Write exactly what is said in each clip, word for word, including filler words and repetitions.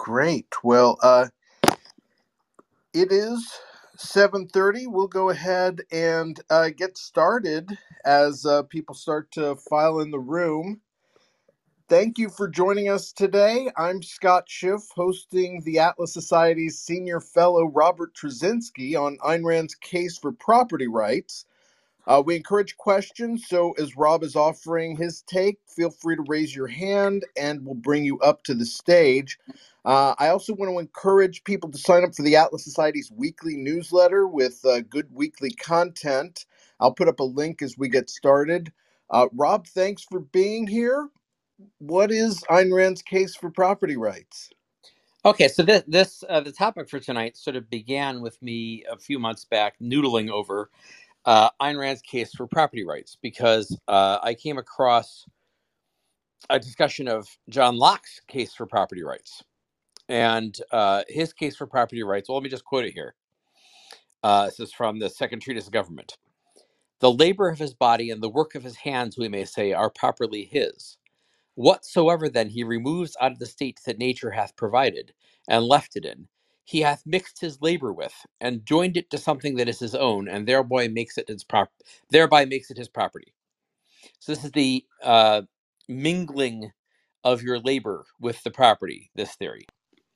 Great. Well, uh, it is seven thirty. We'll go ahead and uh, get started as uh, people start to file in the room. Thank you for joining us today. I'm Scott Schiff, hosting the Atlas Society's senior fellow Robert Trzynski on Ayn Rand's case for property rights. Uh, we encourage questions, so as Rob is offering his take, feel free to raise your hand and we'll bring you up to the stage. Uh, I also want to encourage people to sign up for the Atlas Society's weekly newsletter with uh, good weekly content. I'll put up a link as we get started. Uh, Rob, thanks for being here. What is Ayn Rand's case for property rights? Okay, so this, this uh, the topic for tonight sort of began with me a few months back noodling over uh, Ayn Rand's case for property rights because uh, I came across a discussion of John Locke's case for property rights. And uh, his case for property rights, well, let me just quote it here. Uh, this is from the Second Treatise of Government. The labor of his body and the work of his hands, we may say, are properly his. Whatsoever then he removes out of the state that nature hath provided, and left it in, he hath mixed his labor with, and joined it to something that is his own, and thereby makes it his prop- thereby makes it his property. So this is the uh, mingling of your labor with the property. This theory.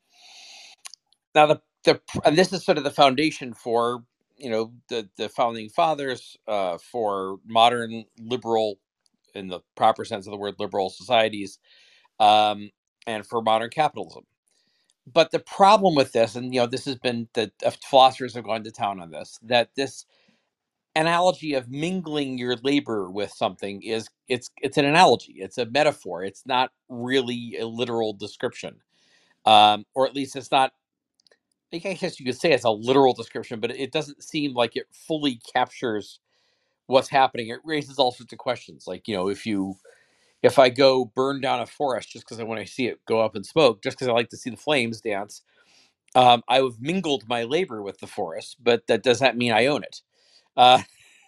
Now, the the and this is sort of the foundation for you know the the founding fathers, uh, for modern liberal, in the proper sense of the word, liberal societies, um, and for modern capitalism. But the problem with this, and you know, this has been the uh, philosophers have gone to town on this, that this analogy of mingling your labor with something is it's it's an analogy, it's a metaphor, it's not really a literal description, um, or at least it's not. I guess you could say it's a literal description, but it doesn't seem like it fully captures what's happening. It raises all sorts of questions, like you know, if you if I go burn down a forest just because I want to see it go up in smoke, just because I like to see the flames dance, um, I have mingled my labor with the forest, but that does not mean I own it. Uh,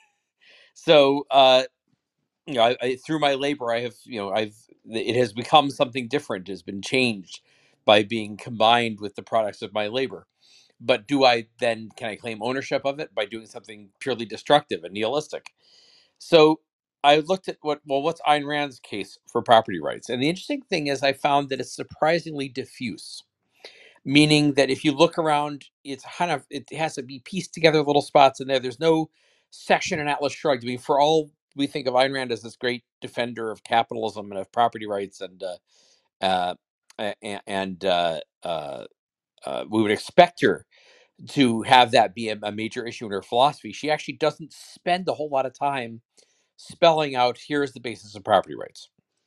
so, uh, you know, I, I, through my labor, I have, you know, I've, it has become something different, has been changed by being combined with the products of my labor. But do I then, can I claim ownership of it by doing something purely destructive and nihilistic? So I looked at what, well, what's Ayn Rand's case for property rights? And the interesting thing is I found that it's surprisingly diffuse, meaning that if you look around, it's kind of, it has to be pieced together little spots in there. There's no section in Atlas Shrugged. I mean, for all we think of Ayn Rand as this great defender of capitalism and of property rights, and uh, uh, a- and uh, uh, uh, we would expect her to have that be a, a major issue in her philosophy. She actually doesn't spend a whole lot of time spelling out, here's the basis of property rights.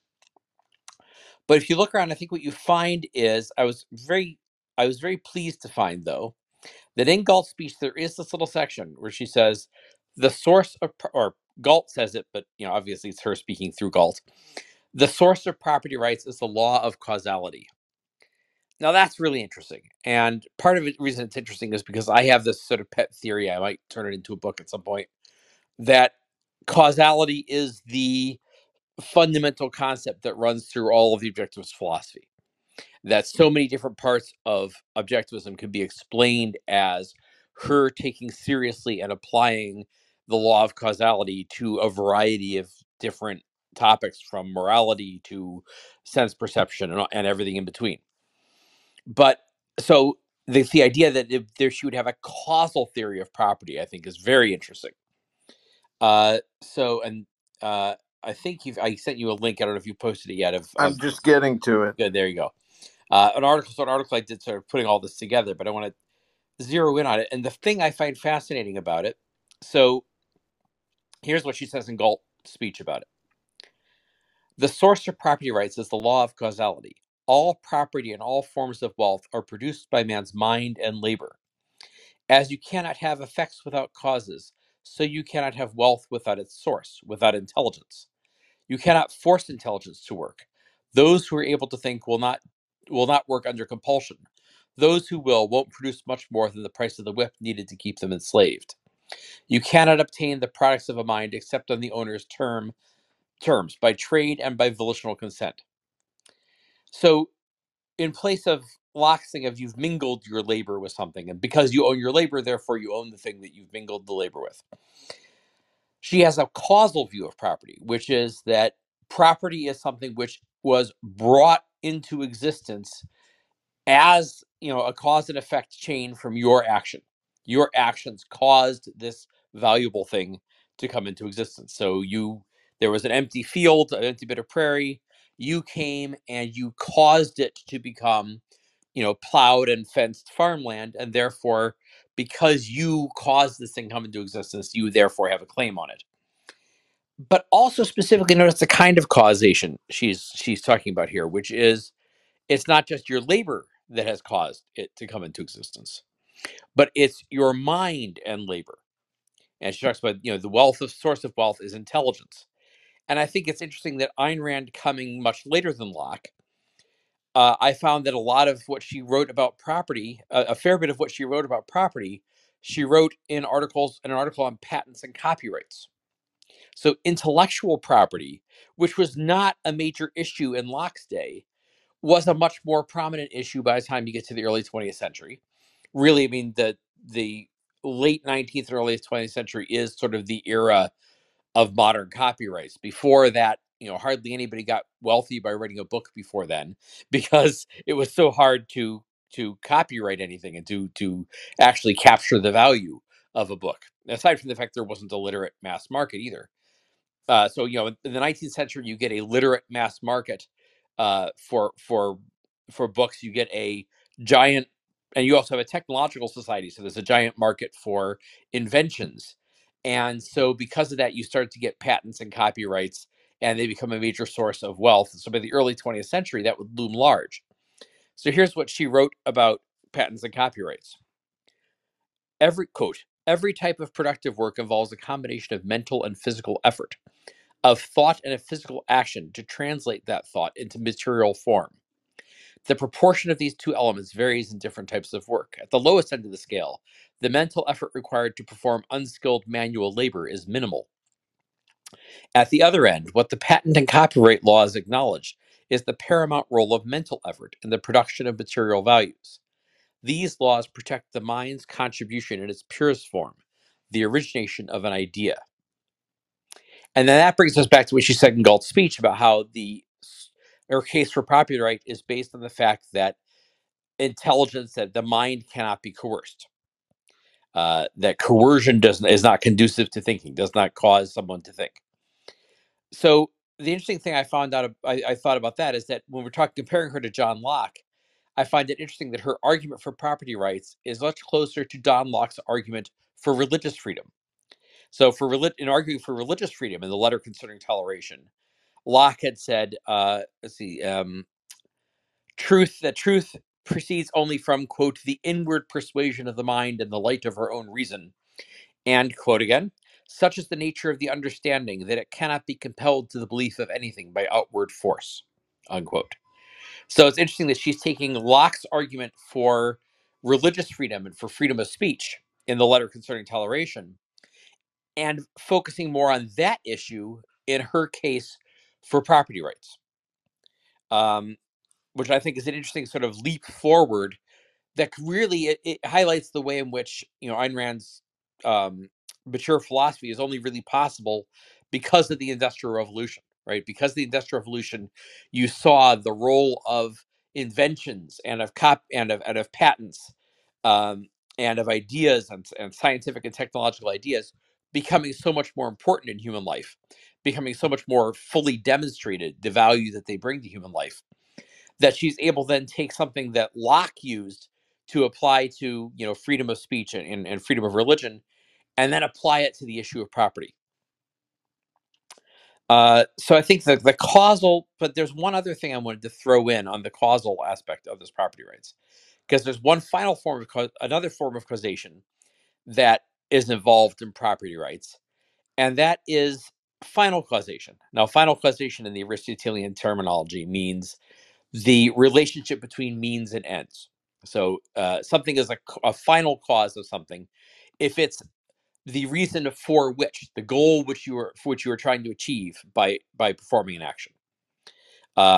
But if you look around, I think what you find is, I was very, I was very pleased to find, though, that in Galt's speech there is this little section where she says the source of, or Galt says it, but you know, obviously it's her speaking through Galt. The source of property rights is the law of causality. Now that's really interesting, and part of the reason it's interesting is because I have this sort of pet theory. I might turn it into a book at some point. That causality is the fundamental concept that runs through all of the objectivist philosophy. That so many different parts of objectivism can be explained as her taking seriously and applying the law of causality to a variety of different topics, from morality to sense perception and, and everything in between. But so the, the idea that if there she would have a causal theory of property, I think, is very interesting. Uh, so, and uh, I think you've, I sent you a link. I don't know if you posted it yet. Of, I'm of just getting to it. Good, there you go. Uh, an article, so an article I did, sort of putting all this together, but I want to zero in on it. And the thing I find fascinating about it, so here's what she says in Galt's speech about it. The source of property rights is the law of causality. All property and all forms of wealth are produced by man's mind and labor. As you cannot have effects without causes, so you cannot have wealth without its source, without intelligence. You cannot force intelligence to work. Those who are able to think will not will not work under compulsion. Those who will won't produce much more than the price of the whip needed to keep them enslaved. You cannot obtain the products of a mind except on the owner's term terms, by trade and by volitional consent. So in place of Locke saying of you've mingled your labor with something, and because you own your labor, therefore you own the thing that you've mingled the labor with. She has a causal view of property, which is that property is something which was brought into existence as, you know, a cause and effect chain from your action. Your actions caused this valuable thing to come into existence. So you there was an empty field, an empty bit of prairie. You came and you caused it to become, you know, plowed and fenced farmland, and therefore, because you caused this thing come into existence, you therefore have a claim on it. But also specifically notice the kind of causation she's she's talking about here, which is it's not just your labor that has caused it to come into existence, but it's your mind and labor. And she talks about, you know, the wealth of source of wealth is intelligence. And I think it's interesting that Ayn Rand, coming much later than Locke, uh, I found that a lot of what she wrote about property, uh, a fair bit of what she wrote about property, she wrote in articles, in an article on patents and copyrights. So intellectual property, which was not a major issue in Locke's day, was a much more prominent issue by the time you get to the early twentieth century. Really, I mean, the the late nineteenth and early twentieth century is sort of the era of modern copyrights. Before that, you know, hardly anybody got wealthy by writing a book before then, because it was so hard to to copyright anything and to to actually capture the value of a book. Aside from the fact there wasn't a literate mass market either. Uh, so, you know, in the nineteenth century, you get a literate mass market uh, for for for books. You get a giant, and you also have a technological society. So there's a giant market for inventions, and so because of that, you start to get patents and copyrights, and they become a major source of wealth. So by the early twentieth century, that would loom large. So here's what she wrote about patents and copyrights. Every quote, every type of productive work involves a combination of mental and physical effort, of thought and a physical action to translate that thought into material form. The proportion of these two elements varies in different types of work. At the lowest end of the scale, the mental effort required to perform unskilled manual labor is minimal. At the other end, what the patent and copyright laws acknowledge is the paramount role of mental effort in the production of material values. These laws protect the mind's contribution in its purest form, the origination of an idea. And then that brings us back to what she said in Galt's speech about how the her case for property right is based on the fact that intelligence, that the mind cannot be coerced. Uh, that coercion does is not conducive to thinking, does not cause someone to think. So the interesting thing I found out, I, I thought about that is that when we're talking comparing her to John Locke, I find it interesting that her argument for property rights is much closer to John Locke's argument for religious freedom. So, for in arguing for religious freedom in the letter concerning toleration, Locke had said, uh, let's see, um, truth, that truth proceeds only from, quote, the inward persuasion of the mind and the light of her own reason. And, quote again, such is the nature of the understanding that it cannot be compelled to the belief of anything by outward force, unquote. So it's interesting that she's taking Locke's argument for religious freedom and for freedom of speech in the letter concerning toleration and focusing more on that issue in her case for property rights. Um, which I think is an interesting sort of leap forward that really it, it highlights the way in which, you know, Ayn Rand's um, mature philosophy is only really possible because of the Industrial Revolution, right? Because of the Industrial Revolution, you saw the role of inventions and of cop and of and of patents um, and of ideas and, and scientific and technological ideas becoming so much more important in human life, becoming so much more fully demonstrated the value that they bring to human life, that she's able then take something that Locke used to apply to, you know, freedom of speech and, and, and freedom of religion, and then apply it to the issue of property. Uh, so I think that the causal, but there's one other thing I wanted to throw in on the causal aspect of this property rights, because there's one final form of ca- another form of causation that is involved in property rights, and that is final causation. Now, final causation in the Aristotelian terminology means the relationship between means and ends. So uh, something is a, a final cause of something if it's the reason for which the goal which you are for which you are trying to achieve by by performing an action. Uh,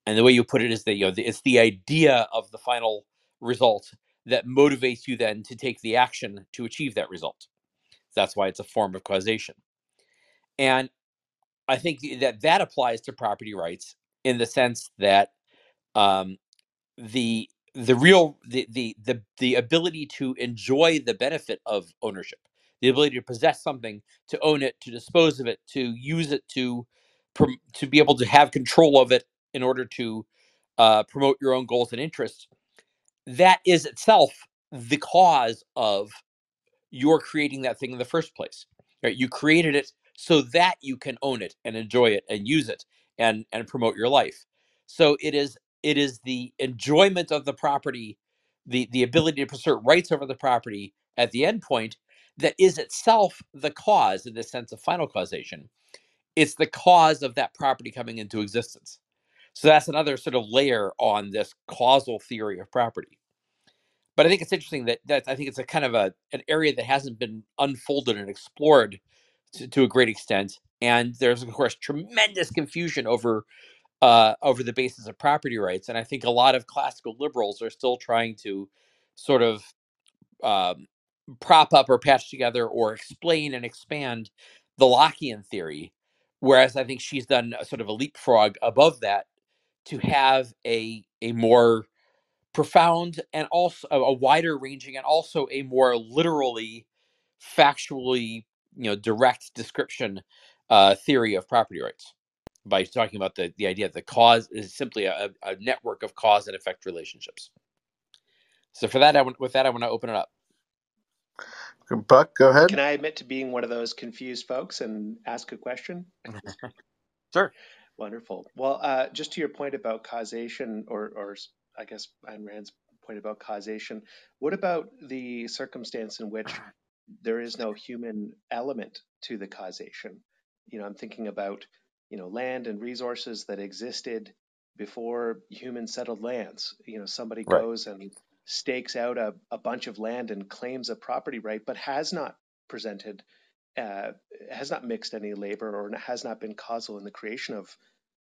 And the way you put it is that, you know, it's the idea of the final result that motivates you then to take the action to achieve that result. That's why it's a form of causation. And I think that that applies to property rights in the sense that um, the the real the, the the the ability to enjoy the benefit of ownership, the ability to possess something, to own it, to dispose of it, to use it, to to be able to have control of it in order to uh, promote your own goals and interests. That is itself the cause of your creating that thing in the first place. Right? You created it so that you can own it and enjoy it and use it and and promote your life. So it is it is the enjoyment of the property, the the ability to assert rights over the property at the end point that is itself the cause in the sense of final causation. It's the cause of that property coming into existence. So that's another sort of layer on this causal theory of property. But I think it's interesting that that I think it's a kind of a an area that hasn't been unfolded and explored to, to a great extent. And there's of course tremendous confusion over uh, over the basis of property rights. And I think a lot of classical liberals are still trying to sort of um, prop up or patch together or explain and expand the Lockean theory, whereas I think she's done a sort of a leapfrog above that to have a a more profound and also a wider ranging and also a more literally factually, you know, direct description uh, theory of property rights by talking about the, the idea that the cause is simply a, a network of cause and effect relationships. So for that, I want, with that, I want to open it up. Buck, go ahead. Can I admit to being one of those confused folks and ask a question? Sure. Wonderful. Well, uh, just to your point about causation, or, or I guess Ayn Rand's point about causation, what about the circumstance in which there is no human element to the causation? You know, I'm thinking about, you know, land and resources that existed before humans settled lands. You know, somebody Right. goes and stakes out a, a bunch of land and claims a property right, but has not presented, uh, has not mixed any labor or has not been causal in the creation of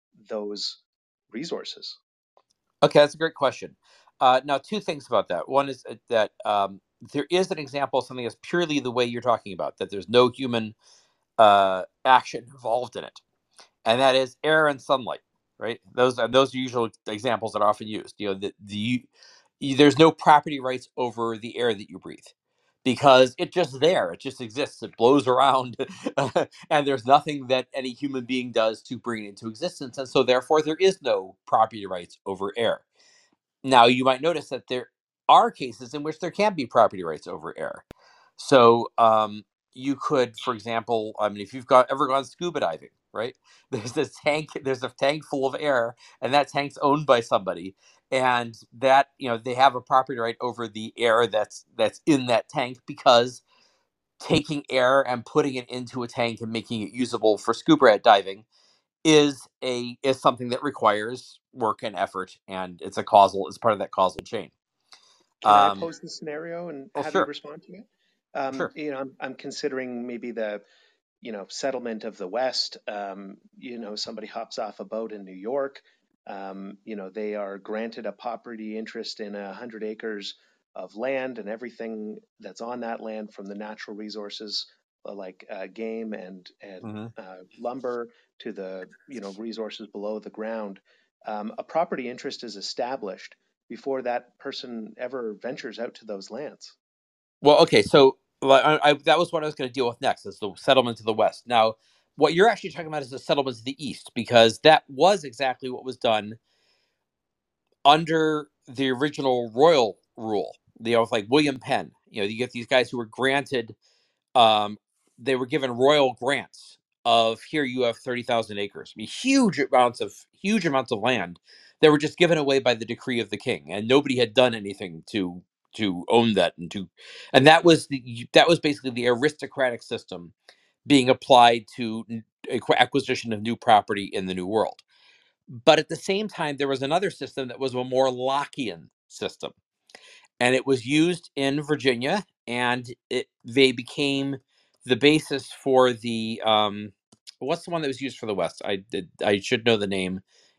those resources. Okay, that's a great question. Uh, now, two things about that. One is that um, there is an example of something that's purely the way you're talking about, that there's no human uh, action involved in it, and that is air and sunlight. Right? Those are those are usual examples that are often used. You know, the, the you, there's no property rights over the air that you breathe because it's just there. It just exists. It blows around, and there's nothing that any human being does to bring it into existence, and so therefore there is no property rights over air. Now, you might notice that there are cases in which there can be property rights over air. So, um, you could, for example, I mean, if you've got ever gone scuba diving, right? There's this tank, there's a tank full of air, and that tank's owned by somebody, and that, you know, they have a property right over the air that's that's in that tank because taking air and putting it into a tank and making it usable for scuba diving is a is something that requires work and effort, and it's a causal it's part of that causal chain. Can I Um, pose the scenario and oh, have you sure, respond to it? Um, sure. you know, I'm, I'm considering maybe the, you know, settlement of the West. Um, you know, somebody hops off a boat in New York. Um, you know, they are granted a property interest in a hundred acres of land and everything that's on that land, from the natural resources uh, like uh, game and and hmm uh, lumber to the, you know, resources below the ground. Um, a property interest is established before that person ever ventures out to those lands. Well, okay, so like, I, I, that was what I was going to deal with next, is the settlement to the west. Now, what you're actually talking about is the settlement to the east, because that was exactly what was done under the original royal rule. You know, with like William Penn. You know, you get these guys who were granted um, they were given royal grants of, here you have thirty thousand acres. I mean, huge amounts of huge amounts of land that were just given away by the decree of the king, and nobody had done anything to to own that and to and that was the that was basically the aristocratic system being applied to acquisition of new property in the new world. But at the same time, there was another system that was a more Lockean system, and it was used in Virginia, and it they became the basis for the um, what's the one that was used for the West? I did I should know the name.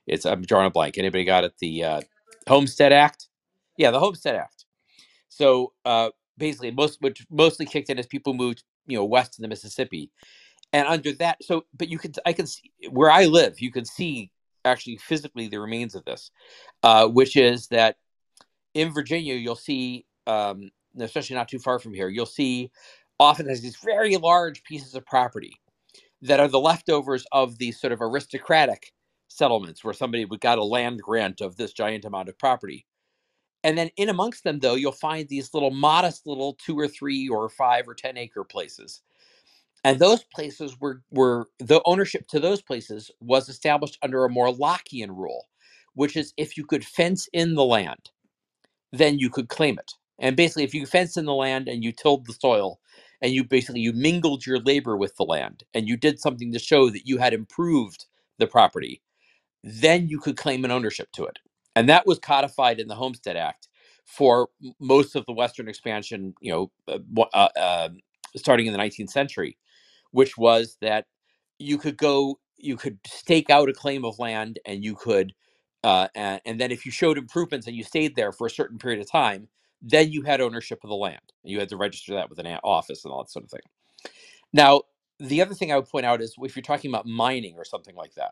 It's I'm drawing a blank. Anybody got it? The uh, Homestead Act. Yeah, the Homestead Act. So uh, basically, most which mostly kicked in as people moved, you know, west to the Mississippi, and under that. So, but you can I can see where I live. You can see actually physically the remains of this, uh, which is that in Virginia you'll see, um, especially not too far from here, you'll see often there's these very large pieces of property that are the leftovers of these sort of aristocratic settlements where somebody got a land grant of this giant amount of property. And then in amongst them, though, you'll find these little modest little two or three or five or ten acre places. And those places were, were the ownership to those places was established under a more Lockean rule, which is if you could fence in the land, then you could claim it. And basically, if you fenced in the land and you tilled the soil and you basically you mingled your labor with the land and you did something to show that you had improved the property, then you could claim an ownership to it. And that was codified in the Homestead Act for most of the Western expansion, you know, uh, uh, uh, starting in the nineteenth century, which was that you could go, you could stake out a claim of land and you could, uh, and, and then if you showed improvements and you stayed there for a certain period of time, then you had ownership of the land. You had to register that with an office and all that sort of thing. Now, the other thing I would point out is if you're talking about mining or something like that,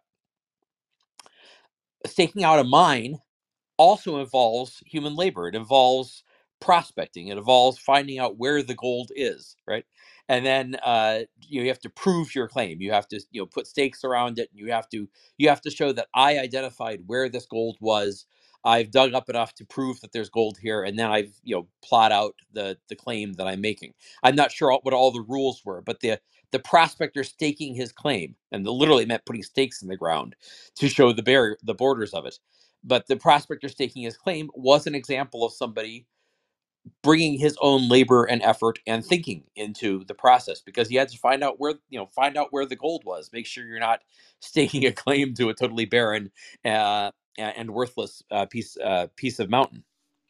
staking out a mine also involves human labor. It involves prospecting. It involves finding out where the gold is, right? And then uh, you, know, you have to prove your claim. You have to, you know, put stakes around it. And you have to, you have to show that I identified where this gold was. I've dug up enough to prove that there's gold here, and then I've, you know, plot out the the claim that I'm making. I'm not sure what all the rules were, but the the prospector staking his claim, and the, literally meant putting stakes in the ground to show the barrier, the borders of it. But the prospector staking his claim was an example of somebody bringing his own labor and effort and thinking into the process, because he had to find out where, you know, find out where the gold was. Make sure you're not staking a claim to a totally barren uh, and worthless uh, piece uh, piece of mountain.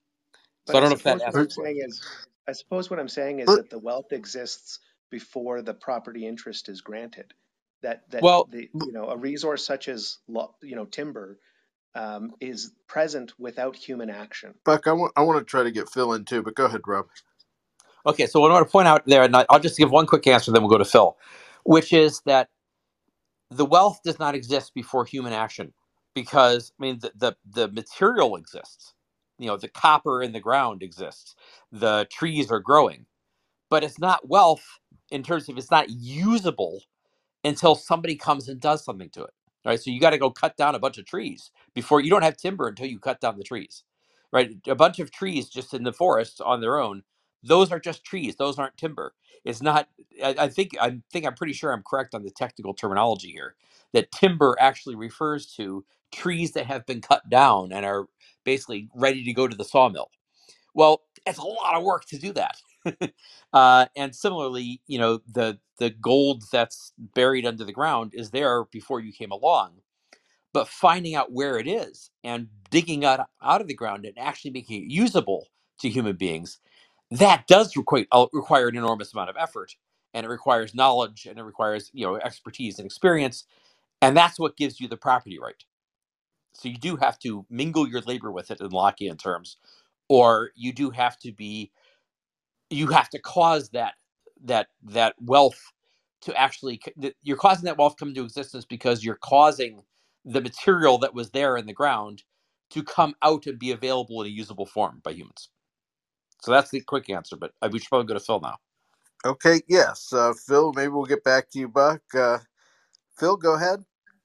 So But I I don't know if that suppose what I'm answers saying questions. is, I suppose what I'm saying is that the wealth exists before the property interest is granted. That that Well, the you know a resource such as lo- you know timber um, is present without human action. Buck, I want I want to try to get Phil in too, but go ahead, Rob. okay, so what I want to point out there, and I'll just give one quick answer, then we'll go to Phil, which is that the wealth does not exist before human action, because I mean the, the the material exists. You know, the copper in the ground exists. The trees are growing, but it's not wealth in terms of it's not usable until somebody comes and does something to it. Right? So you got to go cut down a bunch of trees before you don't have timber until you cut down the trees. Right? A bunch of trees just in the forest on their own, those are just trees. Those aren't timber. It's not. I, I think. I think. I'm pretty sure I'm correct on the technical terminology here. That timber actually refers to trees that have been cut down and are basically ready to go to the sawmill. Well, it's a lot of work to do that. uh, and similarly, you know, the the gold that's buried under the ground is there before you came along. But finding out where it is and digging out, out of the ground and actually making it usable to human beings, that does require, require an enormous amount of effort, and it requires knowledge, and it requires, you know, expertise and experience, and that's what gives you the property right. So you do have to mingle your labor with it in Lockean terms, or you do have to be you have to cause that that that wealth to actually, you're causing that wealth come into existence because you're causing the material that was there in the ground to come out and be available in a usable form by humans. So that's the quick answer, but we should probably go to Phil now. Okay, yes, uh, Phil. Maybe we'll get back to you, Buck. Uh, Phil, go ahead.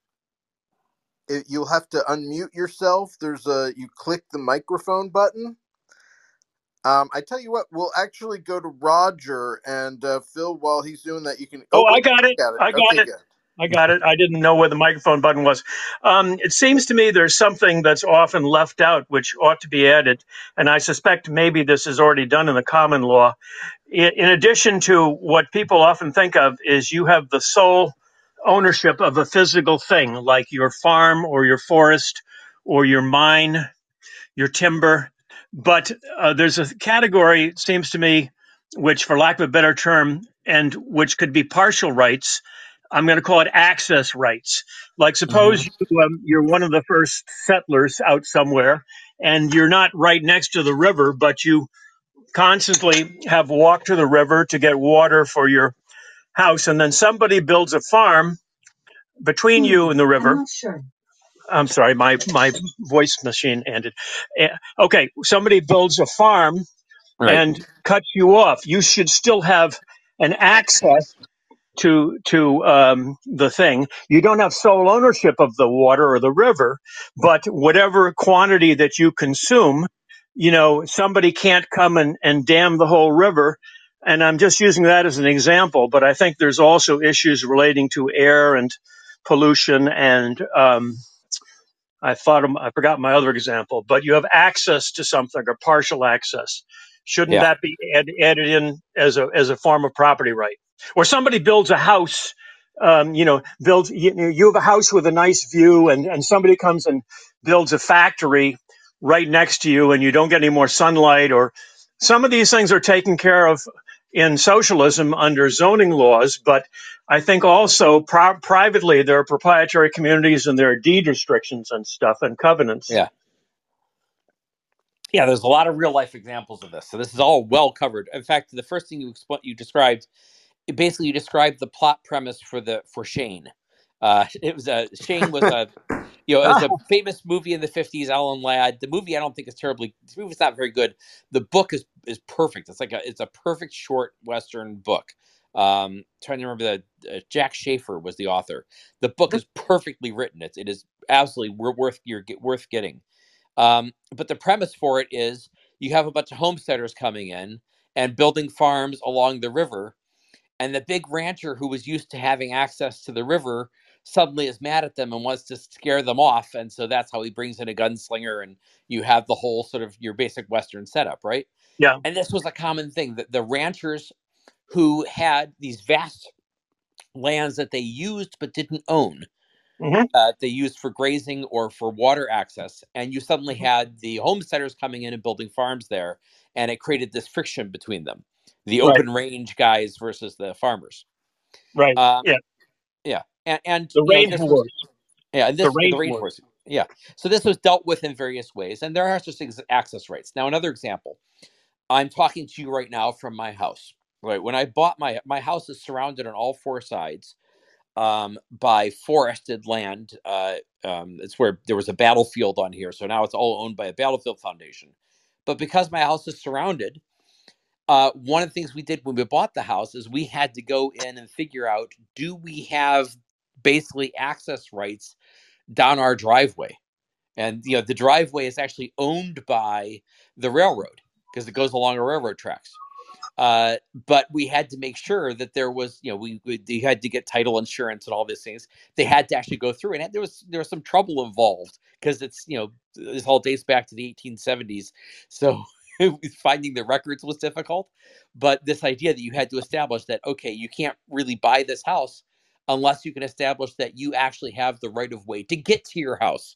It, you'll have to unmute yourself. There's a you click the microphone button. Um, I tell you what, we'll actually go to Roger and uh, Phil. While he's doing that, you can. Oh, Oh, I wait, got it. got it. I got Okay, it. good. I got it. I didn't know where the microphone button was. Um, it seems to me there's something that's often left out, which ought to be added. And I suspect maybe this is already done in the common law. In, in addition to what people often think of is you have the sole ownership of a physical thing, like your farm or your forest or your mine, your timber. But uh, there's a category, it seems to me, which, for lack of a better term, and which could be partial rights, I'm going to call it access rights. Like suppose Mm-hmm. you, um, you're one of the first settlers out somewhere and you're not right next to the river, but you constantly have walked to the river to get water for your house. And then somebody builds a farm between you and the river. I'm not sure. I'm sorry, my, my voice machine ended. Uh, okay, somebody builds a farm Right. and cuts you off. You should still have an access to to um, the thing. You don't have sole ownership of the water or the river, but whatever quantity that you consume, you know, somebody can't come and, and dam the whole river. And I'm just using that as an example, but I think there's also issues relating to air and pollution and um, I thought of, I forgot my other example, but you have access to something or partial access. Shouldn't Yeah. that be add, added in as a as a form of property right? Or somebody builds a house, um, you know, builds you, you have a house with a nice view, and and somebody comes and builds a factory right next to you, and you don't get any more sunlight. Or some of these things are taken care of in socialism under zoning laws, but I think also pri- privately there are proprietary communities and there are deed restrictions and stuff and covenants. Yeah. Yeah, there's a lot of real life examples of this. So this is all well covered. In fact, the first thing you exp- you described, it basically you described the plot premise for the for Shane. Uh, it was a Shane was a you know it was a famous movie in the fifties. Alan Ladd. The movie I don't think is terribly. The movie's not very good. The book is is perfect. It's like a it's a perfect short Western book. Um, trying to remember that uh, Jack Schaefer was the author. The book is perfectly written. It's it is absolutely worth you're worth getting. Um, but the premise for it is you have a bunch of homesteaders coming in and building farms along the river. And the big rancher who was used to having access to the river suddenly is mad at them and wants to scare them off. And so that's how he brings in a gunslinger. And you have the whole sort of your basic Western setup, right? Yeah. And this was a common thing that the ranchers who had these vast lands that they used but didn't own Mm-hmm. uh, they used for grazing or for water access. And you suddenly had the homesteaders coming in and building farms there. And it created this friction between them, the Right. open range guys versus the farmers. Right. Um, Yeah. yeah. And, and, The you know, range this was, wars. yeah, and The this, the range wars. rainforest. Yeah. So this was dealt with in various ways. And there are just access rights. Now, another example, I'm talking to you right now from my house, right? When I bought my, my house is surrounded on all four sides um, by forested land. Uh, um, it's where there was a battlefield on here. So now it's all owned by a battlefield foundation. But because my house is surrounded, uh, one of the things we did when we bought the house is we had to go in and figure out, do we have basically access rights down our driveway? And, you know, the driveway is actually owned by the railroad because it goes along the railroad tracks. Uh, but we had to make sure that there was, you know, we, we had to get title insurance and all these things. They had to actually go through, and there was there was some trouble involved because it's, you know, this all dates back to the eighteen seventies, so finding the records was difficult. But this idea that you had to establish that, okay, you can't really buy this house unless you can establish that you actually have the right of way to get to your house.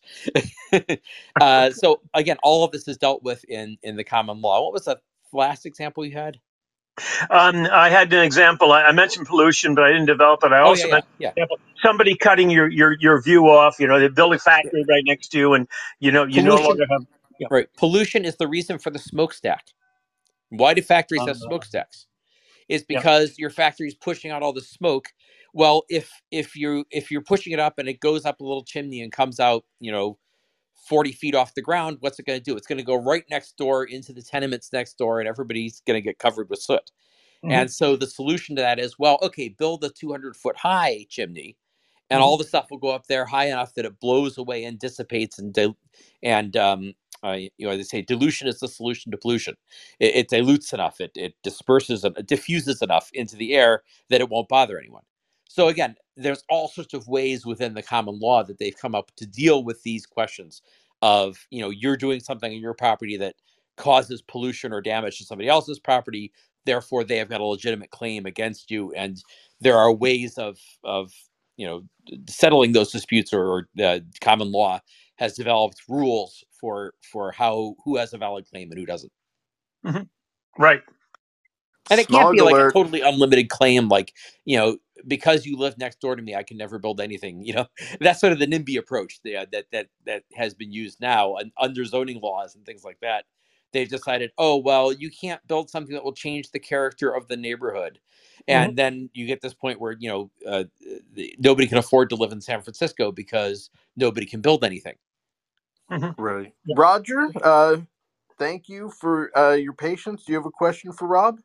uh, so again, all of this is dealt with in in the common law. What was the last example you had? Um, I had an example. I, I mentioned pollution, but I didn't develop it. I Oh yeah, also yeah, mentioned yeah. example, somebody cutting your, your, your view off. You know, they build a factory right next to you, and you know you no Pollution, longer have. Yeah. right? Pollution is the reason for the smokestack. Why do factories Uh, have smokestacks? Is yeah. because your factory is pushing out all the smoke. Well, if if you if you're pushing it up and it goes up a little chimney and comes out, you know, forty feet off the ground, what's it going to do? It's going to go right next door into the tenements next door, and everybody's going to get covered with soot. Mm-hmm. And so the solution to that is, well, okay, build a two hundred foot high chimney, and Mm-hmm. all the stuff will go up there high enough that it blows away and dissipates and dil- and um, uh, you know, they say dilution is the solution to pollution. It, it dilutes enough, it it disperses, it diffuses enough into the air that it won't bother anyone. So again, there's all sorts of ways within the common law that they've come up to deal with these questions of, you know, you're doing something on your property that causes pollution or damage to somebody else's property, therefore they have got a legitimate claim against you, and there are ways of of you know settling those disputes, or, or uh, common law has developed rules for for how who has a valid claim and who doesn't. Mm-hmm. Right. And it can't Smog be like a alert. totally unlimited claim, like, you know, because you live next door to me, I can never build anything. You know, that's sort of the NIMBY approach that that that, that has been used now and under zoning laws and things like that. They've decided, oh, well, you can't build something that will change the character of the neighborhood. Mhm. And then you get this point where, you know, uh, the, nobody can afford to live in San Francisco because nobody can build anything. Mhm. Right. Yeah. Roger, uh, thank you for uh, your patience. Do you have a question for Rob?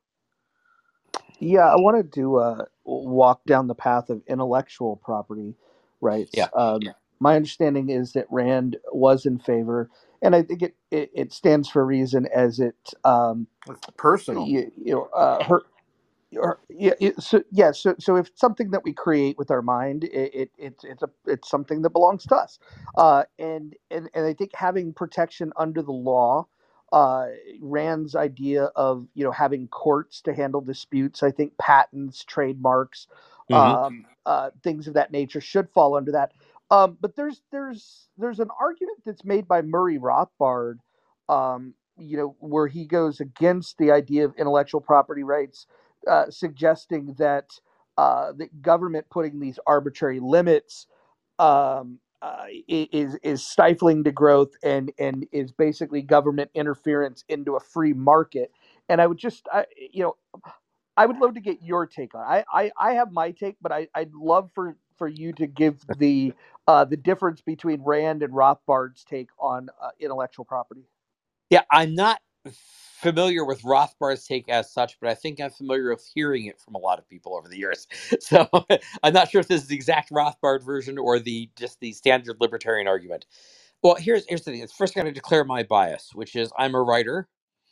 Yeah, I wanted to uh, walk down the path of intellectual property rights. Yeah. Um, my understanding is that Rand was in favor, and I think it, it, it stands for a reason, as it um, It's personal. you, you know uh, her or yeah, it, so yeah, so so if something that we create with our mind, it, it it's it's a it's something that belongs to us, uh, and and and I think having protection under the law, uh, Rand's idea of you know having courts to handle disputes, I think patents, trademarks, Mm-hmm. um, uh, things of that nature should fall under that. Um, but there's there's there's an argument that's made by Murray Rothbard, um, you know, where he goes against the idea of intellectual property rights, uh, suggesting that uh, the government putting these arbitrary limits um, uh, is is stifling the growth and and is basically government interference into a free market. And I would just, I, you know, I would love to get your take on it. I, I, I have my take, but I, I'd love for, for you to give the uh, the difference between Rand and Rothbard's take on uh, intellectual property. Yeah, I'm not familiar with Rothbard's take as such, but I think I'm familiar with hearing it from a lot of people over the years. So I'm not sure if this is the exact Rothbard version or the just the standard libertarian argument. Well, here's here's the thing. First, I got to declare my bias, which is I'm a writer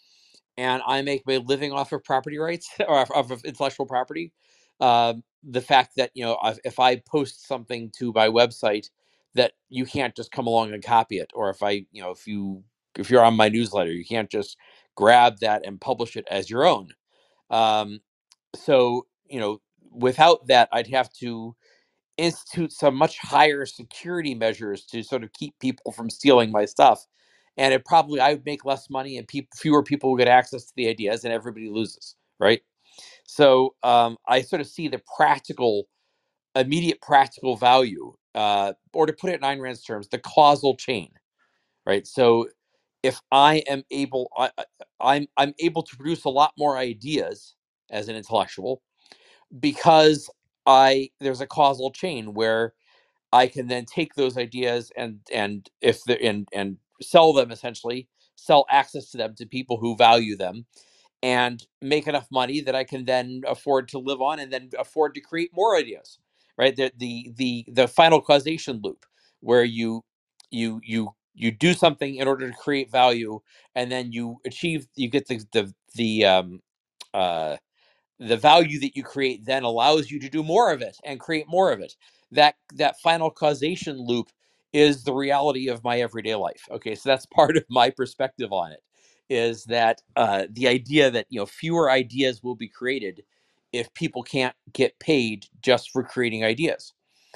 and I make my living off of property rights or off off of intellectual property. Um, the fact that you know if if I post something to my website, that you can't just come along and copy it, or if I you know if you if you're on my newsletter, you can't just grab that and publish it as your own. Um, so you know without that, I'd have to institute some much higher security measures to sort of keep people from stealing my stuff. And it probably I would make less money and peop fewer people would get access to the ideas and everybody loses, right? So um, I sort of see the practical, immediate practical value, uh, or to put it in Ayn Rand's terms, the causal chain, right? So if I am able, I, I- I'm I'm able to produce a lot more ideas as an intellectual because I there's a causal chain where I can then take those ideas and and if the and and sell them, essentially sell access to them to people who value them and make enough money that I can then afford to live on and then afford to create more ideas. Right? The the the the final causation loop where you you you you do something in order to create value and then you achieve you get the the the um uh the value that you create then allows you to do more of it and create more of it. That that final causation loop is the reality of my everyday life. Okay, so that's part of my perspective on it, is that uh, the idea that you know fewer ideas will be created if people can't get paid just for creating ideas,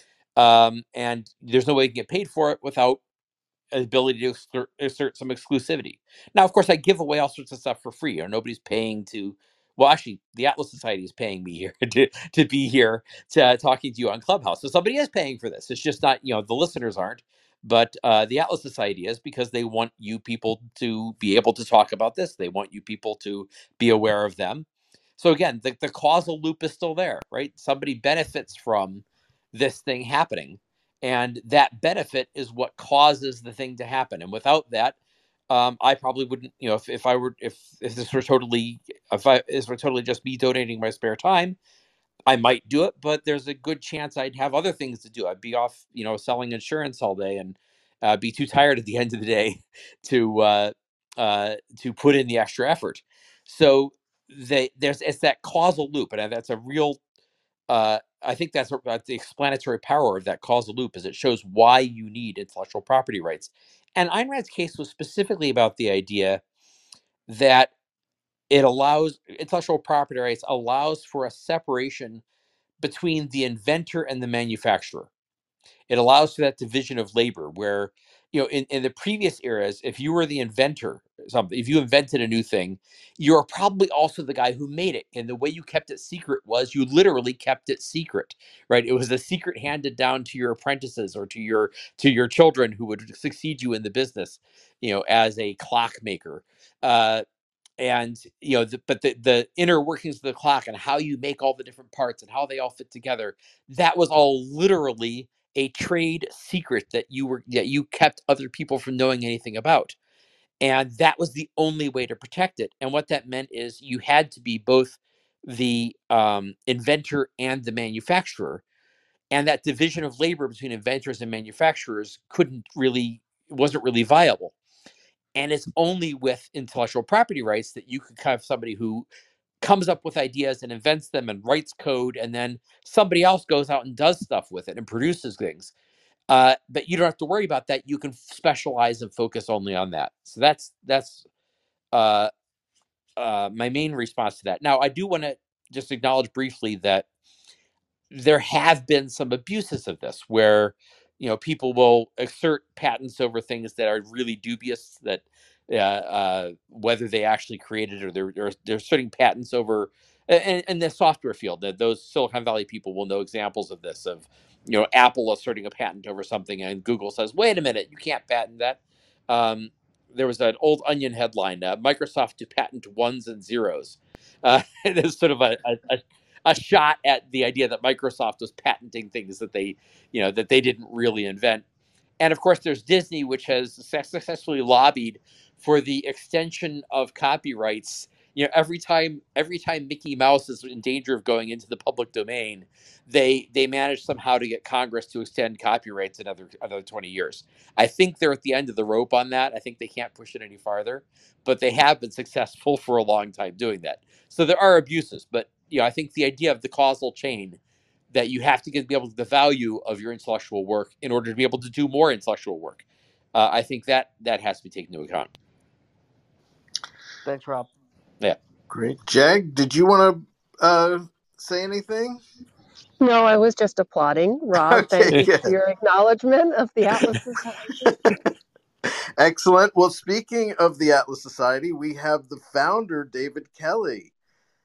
um, and there's no way to get paid for it without ability to assert, assert some exclusivity. Now, of course, I give away all sorts of stuff for free. Or nobody's paying to. Well, actually, the Atlas Society is paying me here to, to be here to uh, talking to you on Clubhouse. So somebody is paying for this. It's just not, you know, the listeners aren't, but uh, the Atlas Society is, because they want you people to be able to talk about this. They want you people to be aware of them. So again, the, the causal loop is still there, right? Somebody benefits from this thing happening, and that benefit is what causes the thing to happen. And without that, um, I probably wouldn't, you know, if, if I were, if, if this were totally, if I, this were totally just me donating my spare time, I might do it, but there's a good chance I'd have other things to do. I'd be off, you know, selling insurance all day and uh, be too tired at the end of the day to, uh, uh, to put in the extra effort. So they, there's, it's that causal loop. And that's a real, uh, I think that's, that's the explanatory power of that causal loop, is it shows why you need intellectual property rights. And Ayn Rand's case was specifically about the idea that it allows intellectual property rights allows for a separation between the inventor and the manufacturer. It allows for that division of labor where, you know, in, in the previous eras, if you were the inventor, something, if you invented a new thing, you're probably also the guy who made it. And the way you kept it secret was you literally kept it secret, right? It was a secret handed down to your apprentices or to your to your children who would succeed you in the business, you know, as a clockmaker. Uh, and you know, the, but the the inner workings of the clock and how you make all the different parts and how they all fit together, that was all literally a trade secret that you were that you kept other people from knowing anything about. And that was the only way to protect it. And what that meant is you had to be both the um, inventor and the manufacturer, and that division of labor between inventors and manufacturers couldn't really wasn't really viable. And it's only with intellectual property rights that you could have somebody who comes up with ideas and invents them and writes code, and then somebody else goes out and does stuff with it and produces things. Uh, but you don't have to worry about that. You can specialize and focus only on that. So that's that's uh, uh, my main response to that. Now, I do want to just acknowledge briefly that there have been some abuses of this where, you know, people will assert patents over things that are really dubious, that uh, uh, whether they actually created it or they're, they're, they're asserting patents over in, in the software field. That those Silicon Valley people will know examples of this, of, you know, Apple asserting a patent over something and Google says, wait a minute, you can't patent that. Um, there was an old Onion headline, uh, Microsoft to patent ones and zeros. Uh, it's sort of a, a, a a shot at the idea that Microsoft was patenting things that they, you know, that they didn't really invent. And of course, there's Disney, which has successfully lobbied for the extension of copyrights. You know, every time every time Mickey Mouse is in danger of going into the public domain, they they manage somehow to get Congress to extend copyrights another another twenty years. I think they're at the end of the rope on that. I think they can't push it any farther, but they have been successful for a long time doing that. So there are abuses, but you know, I think the idea of the causal chain, that you have to get be able to the value of your intellectual work in order to be able to do more intellectual work. Uh, I think that that has to be taken into account. Thanks, Rob. Yeah. Great. Jag, did you want to uh, say anything? No, I was just applauding. Rob, Okay, thank you good. for your acknowledgement of the Atlas Society. Excellent. Well, speaking of the Atlas Society, we have the founder, David Kelly.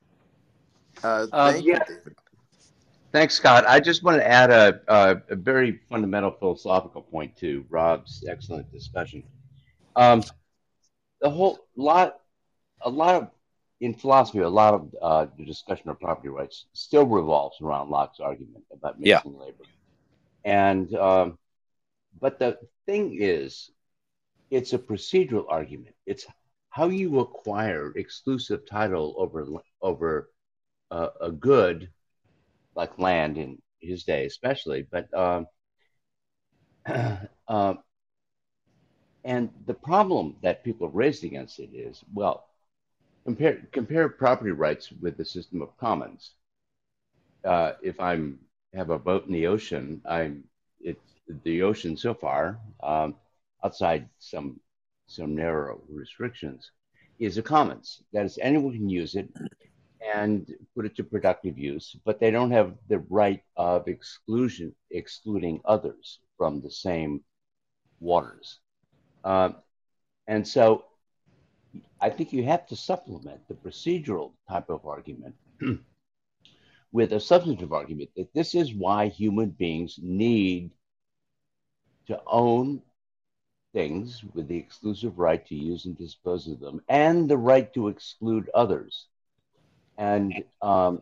Uh, Um, thank yeah. you, David. Thanks, Scott. I just want to add a, a, a very fundamental philosophical point to Rob's excellent discussion. Um, the whole lot, a lot of, in philosophy, a lot of uh, the discussion of property rights still revolves around Locke's argument about Yeah. mixing labor. And, um, but the thing is, it's a procedural argument. It's how you acquire exclusive title over, over uh, a good, like land in his day especially, but um, uh, and the problem that people raised against it is, well, compare compare property rights with the system of commons. Uh, if I'm have a boat in the ocean, I'm it's the ocean so far, um, outside some some narrow restrictions, is a commons. That is, anyone can use it and put it to productive use, but they don't have the right of exclusion, excluding others from the same waters. Uh, and so I think you have to supplement the procedural type of argument with a substantive argument that this is why human beings need to own things with the exclusive right to use and dispose of them, and the right to exclude others. And um,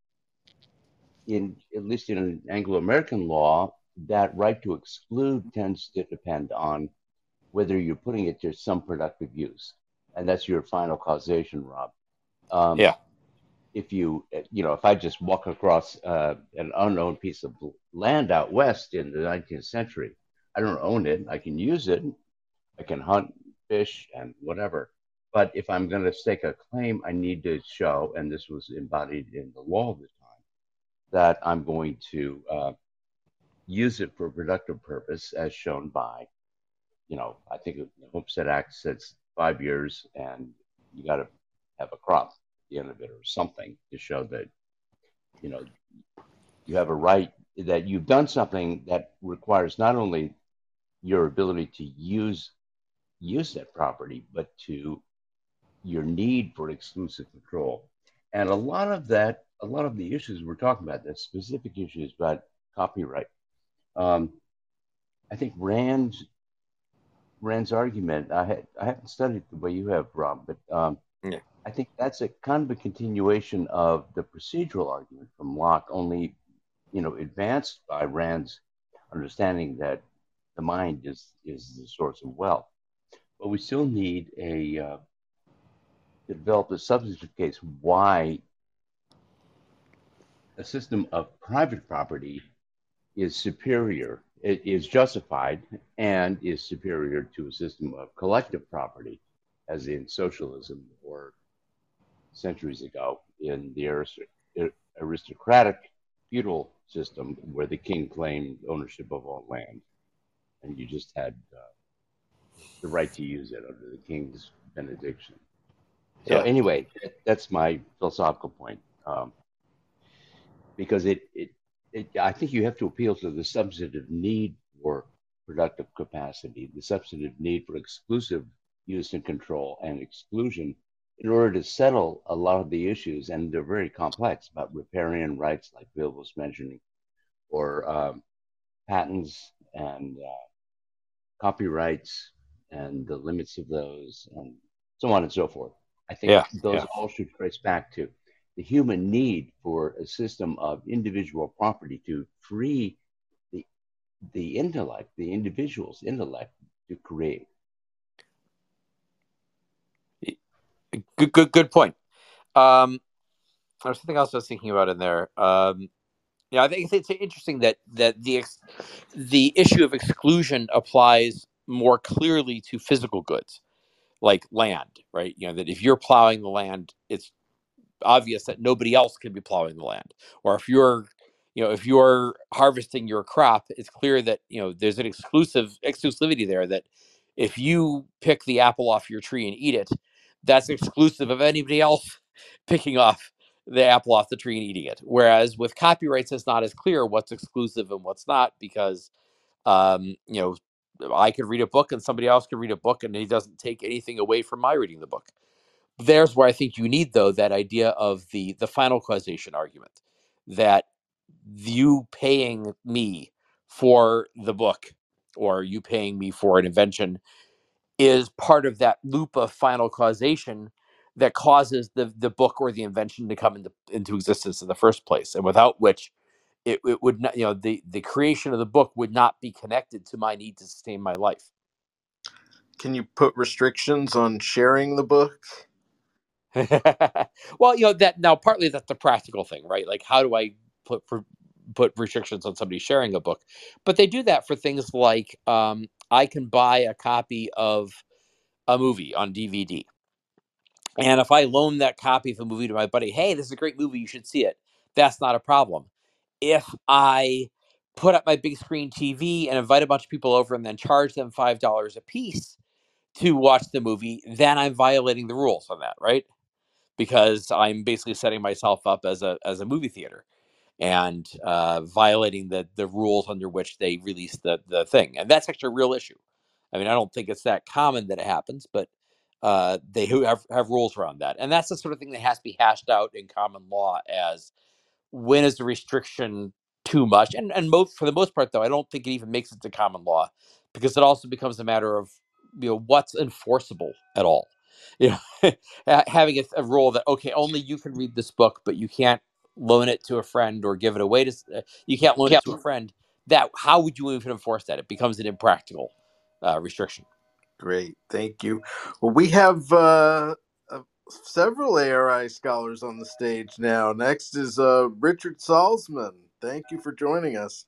in at least in Anglo-American law, that right to exclude tends to depend on whether you're putting it to some productive use, and that's your final causation, Rob. Um, Yeah. If you, you know, if I just walk across uh, an unknown piece of land out west in the nineteenth century, I don't own it. I can use it. I can hunt, fish, and whatever. But if I'm going to stake a claim, I need to show, and this was embodied in the law of the time, that I'm going to uh, use it for a productive purpose, as shown by, you know, I think the Homestead Act says five years, and you got to have a crop at the end of it or something to show that, you know, you have a right, that you've done something that requires not only your ability to use use that property, but to your need for exclusive control. And a lot of that, a lot of the issues we're talking about, the specific issues about copyright, um, I think Rand's Rand's argument. I had I haven't studied the way you have, Rob, but um, Yeah. I think that's a kind of a continuation of the procedural argument from Locke, only you know advanced by Rand's understanding that the mind is is the source of wealth. But we still need a uh, to develop a substantive case why a system of private property is superior, it is justified, and is superior to a system of collective property, as in socialism or centuries ago in the aristocratic feudal system where the king claimed ownership of all land and you just had uh, the right to use it under the king's benediction. So Yeah. anyway, that's my philosophical point, um, because it, it, it, I think you have to appeal to the substantive need for productive capacity, the substantive need for exclusive use and control and exclusion in order to settle a lot of the issues, and they're very complex, about riparian rights, like Bill was mentioning, or um, patents and uh, copyrights and the limits of those, and so on and so forth. I think Yeah. those Yeah. all should trace back to the human need for a system of individual property to free the the intellect, the individual's intellect, to create. Good. Good. Good point. Um, there's something else I was thinking about in there. Um, yeah, I think it's interesting that that the ex- the issue of exclusion applies more clearly to physical goods like land, right? You know, that if you're plowing the land, it's obvious that nobody else can be plowing the land. Or if you're, you know, if you're harvesting your crop, it's clear that, you know, there's an exclusive exclusivity there, that if you pick the apple off your tree and eat it, that's exclusive of anybody else picking off the apple off the tree and eating it. Whereas with copyrights, it's not as clear what's exclusive and what's not, because um, you know, I could read a book and somebody else could read a book and he doesn't take anything away from my reading the book. There's where I think you need, though, that idea of the the final causation argument, that you paying me for the book or you paying me for an invention is part of that loop of final causation that causes the the book or the invention to come into into existence in the first place, and without which it, it would not, you know, the the creation of the book would not be connected to my need to sustain my life. Can you put restrictions on sharing the book? Well, you know, that now partly that's a practical thing, right? Like, how do I put put restrictions on somebody sharing a book? But they do that for things like um, I can buy a copy of a movie on D V D, and if I loan that copy of the movie to my buddy, hey, this is a great movie, you should see it. That's not a problem. If I put up my big screen T V and invite a bunch of people over and then charge them five dollars a piece to watch the movie, then I'm violating the rules on that, right? Because I'm basically setting myself up as a as a movie theater and uh, violating the the rules under which they release the the thing, and that's actually a real issue. I mean, I don't think it's that common that it happens, but uh, they have have rules around that, and that's the sort of thing that has to be hashed out in common law as when is the restriction too much? And and most for the most part, though, I don't think it even makes it to common law, because it also becomes a matter of, you know, what's enforceable at all. You know, having a, a rule that, okay, only you can read this book, but you can't loan it to a friend or give it away to. Uh, you can't loan it to a friend. That how would you even enforce that? It becomes an impractical uh, restriction. Great, thank you. Well, we have uh, uh, several A R I scholars on the stage now. Next is uh, Richard Salzman. Thank you for joining us.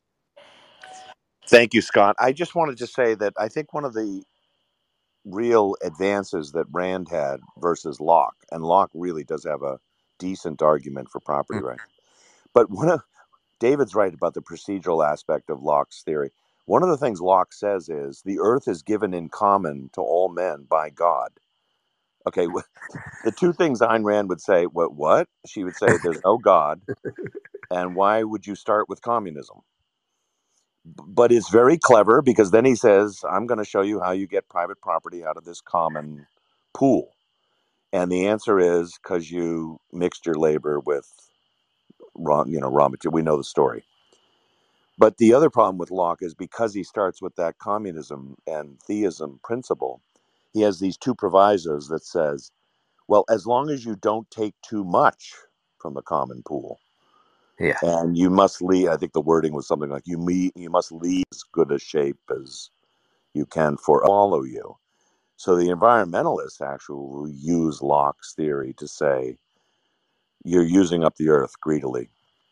Thank you, Scott. I just wanted to say that I think one of the real advances that Rand had versus Locke, and Locke really does have a decent argument for property rights, but one of David's right about the procedural aspect of Locke's theory. One of the things Locke says is the earth is given in common to all men by God. Okay, the two things Ayn Rand would say, what, what? She would say there's no God, and why would you start with communism? but it's very clever because then he says, I'm going to show you how you get private property out of this common pool. And the answer is because you mixed your labor with raw, you know, raw material. We know the story. But the other problem with Locke is because he starts with that communism and theism principle, he has these two provisos that says, well, as long as you don't take too much from the common pool, Yeah. and you must leave, I think the wording was something like, you, me, you must leave as good a shape as you can for follow you. So the environmentalists actually will use Locke's theory to say, you're using up the earth greedily.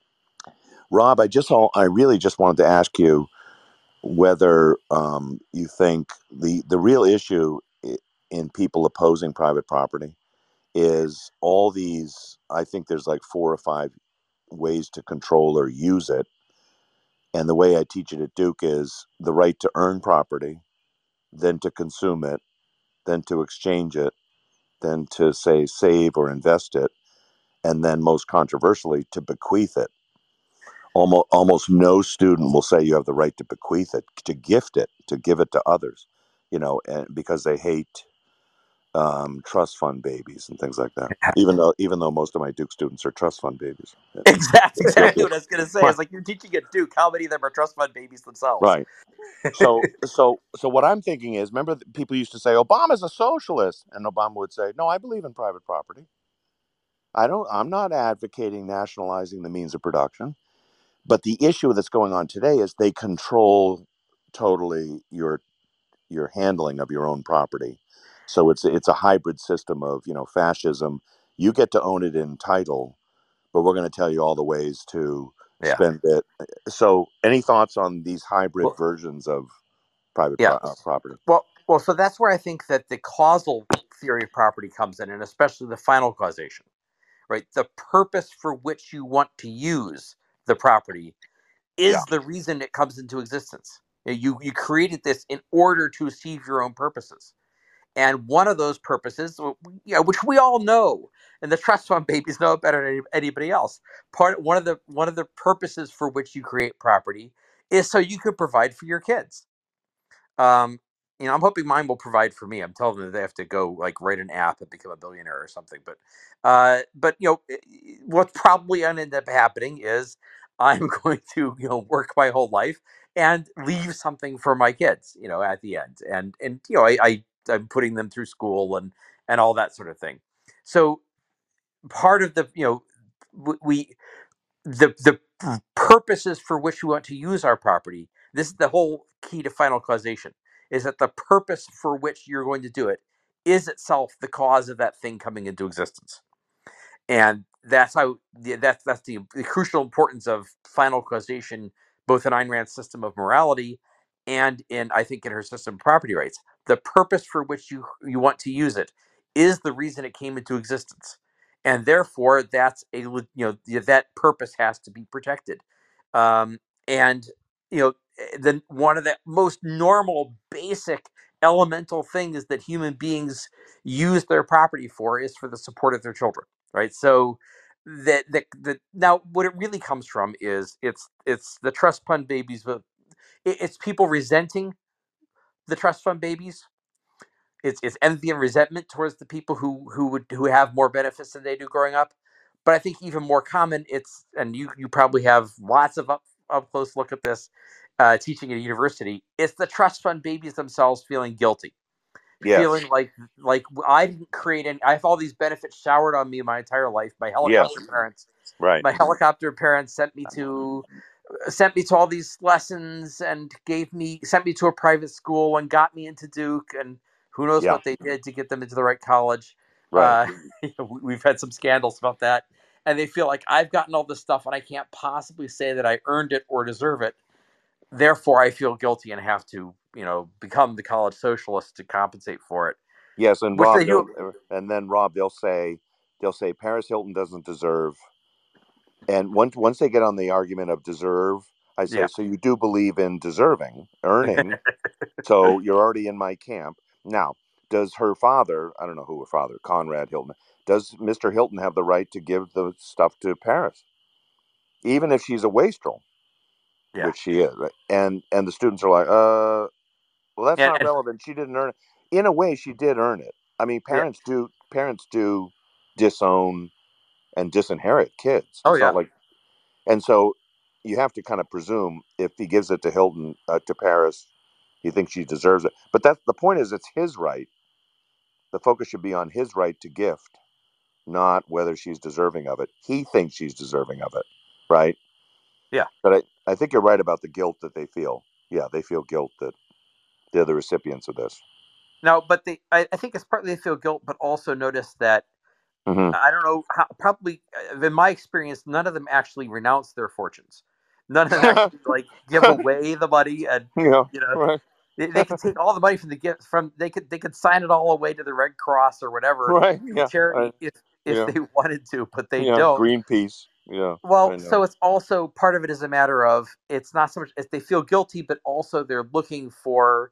Rob, I just, I really just wanted to ask you whether um, you think the, the real issue in people opposing private property is all these, I think there's like four or five ways to control or use it. And the way I teach it at Duke is the right to earn property, then to consume it, then to exchange it, then to say save or invest it, and then most controversially to bequeath it. Almost, almost no student will say you have the right to bequeath it, to gift it, to give it to others, you know, and because they hate um, trust fund babies and things like that. Even though, even though most of my Duke students are trust fund babies. Exactly, exactly what I was going to say. Is like you're teaching at Duke. How many of them are trust fund babies themselves? Right. So, so, so what I'm thinking is, remember, people used to say Obama's a socialist, and Obama would say, "No, I believe in private property. I don't. I'm not advocating nationalizing the means of production." But the issue that's going on today is they control totally your your handling of your own property. So it's it's a hybrid system of, you know, fascism. You get to own it in title, but we're going to tell you all the ways to Yeah. spend it. So, any thoughts on these hybrid Well, versions of private yeah. pro- uh, property? Well, well, so that's where I think that the causal theory of property comes in, and especially the final causation, right? The purpose for which you want to use the property Yeah. is the reason it comes into existence. You you created this in order to achieve your own purposes. And one of those purposes, you know, which we all know, and the trust fund babies know it better than anybody else. Part one of the one of the purposes for which you create property is so you can provide for your kids. Um, you know, I'm hoping mine will provide for me. I'm telling them that they have to go like write an app and become a billionaire or something. But, uh, but you know, what's probably going to end up happening is I'm going to you know work my whole life and leave something for my kids. You know, at the end, and and you know, I, I I'm putting them through school and and all that sort of thing. So part of the you know we the the purposes for which we want to use our property. This is the whole key to final causation: is that the purpose for which you're going to do it is itself the cause of that thing coming into existence. And that's how that's that's the, the crucial importance of final causation, both in Ayn Rand's system of morality and in I think in her system of property rights. The purpose for which you you want to use it is the reason it came into existence, and therefore that's a you know that purpose has to be protected. Um, and you know then one of the most normal, basic, elemental things that human beings use their property for is for the support of their children, right? So that that that now what it really comes from is it's it's the trust fund babies, but it, it's people resenting the trust fund babies. It's it's envy and resentment towards the people who who would who have more benefits than they do growing up. But I think even more common, it's and you you probably have lots of up up close look at this uh, teaching at a university. It's the trust fund babies themselves feeling guilty, Yes. feeling like like I didn't create any. I have all these benefits showered on me my entire life. My Yes. helicopter parents, Right. my helicopter parents sent me to sent me to all these lessons and gave me sent me to a private school and got me into Duke, and who knows Yeah. what they did to get them into the right college. Right. Uh, we've had some scandals about that, and they feel like I've gotten all this stuff and I can't possibly say that I earned it or deserve it. Therefore, I feel guilty and have to, you know, become the college socialist to compensate for it, Yes, and which Rob, they they'll, do. and then Rob, they'll say, they'll say Paris Hilton doesn't deserve. And once once they get on the argument of deserve, I say, Yeah, so you do believe in deserving, earning. So you're already in my camp. Now, does her father, I don't know who her father, Conrad Hilton, does Mister Hilton have the right to give the stuff to Paris, even if she's a wastrel? Yeah. which she is, right? and and the students are like, uh, well, that's And, not and relevant. She didn't earn it. In a way, she did earn it. I mean, yeah. parents do parents do disown and disinherit kids. Oh It's not yeah. like, and so you have to kind of presume if he gives it to Hilton, uh, to Paris, he thinks she deserves it. But that's the point, is it's his right. The focus should be on his right to gift, not whether she's deserving of it. He thinks she's deserving of it, right? Yeah. But I, I think you're right about the guilt that they feel. Yeah, they feel guilt that they're the recipients of this. No, but they, I, I think it's partly they feel guilt, but also notice that Mm-hmm. I don't know how, probably in my experience, none of them actually renounce their fortunes. None of them actually like give away the money, and Yeah, you know right, they, they could take all the money from the gift from they could they could sign it all away to the Red Cross or whatever right. to a Yeah, I, charity if if yeah, they wanted to, but they yeah. don't. Greenpeace. Yeah, Well, I so know. it's also part of it is a matter of it's not so much as they feel guilty, but also they're looking for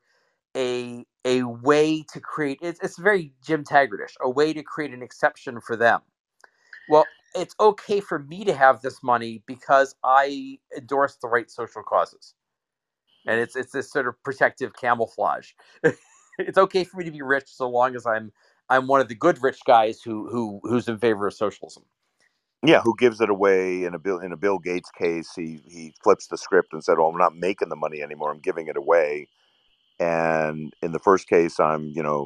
a a way to create it's, it's very Jim Taggartish, a way to create an exception for them. Well, it's okay for me to have this money because I endorse the right social causes, and it's it's this sort of protective camouflage. It's okay for me to be rich so long as I'm I'm one of the good rich guys who who who's in favor of socialism. Yeah, who gives it away in a Bill in a Bill Gates case? He he flips the script and said, "Oh, I'm not making the money anymore. I'm giving it away." And in the first case, I'm you know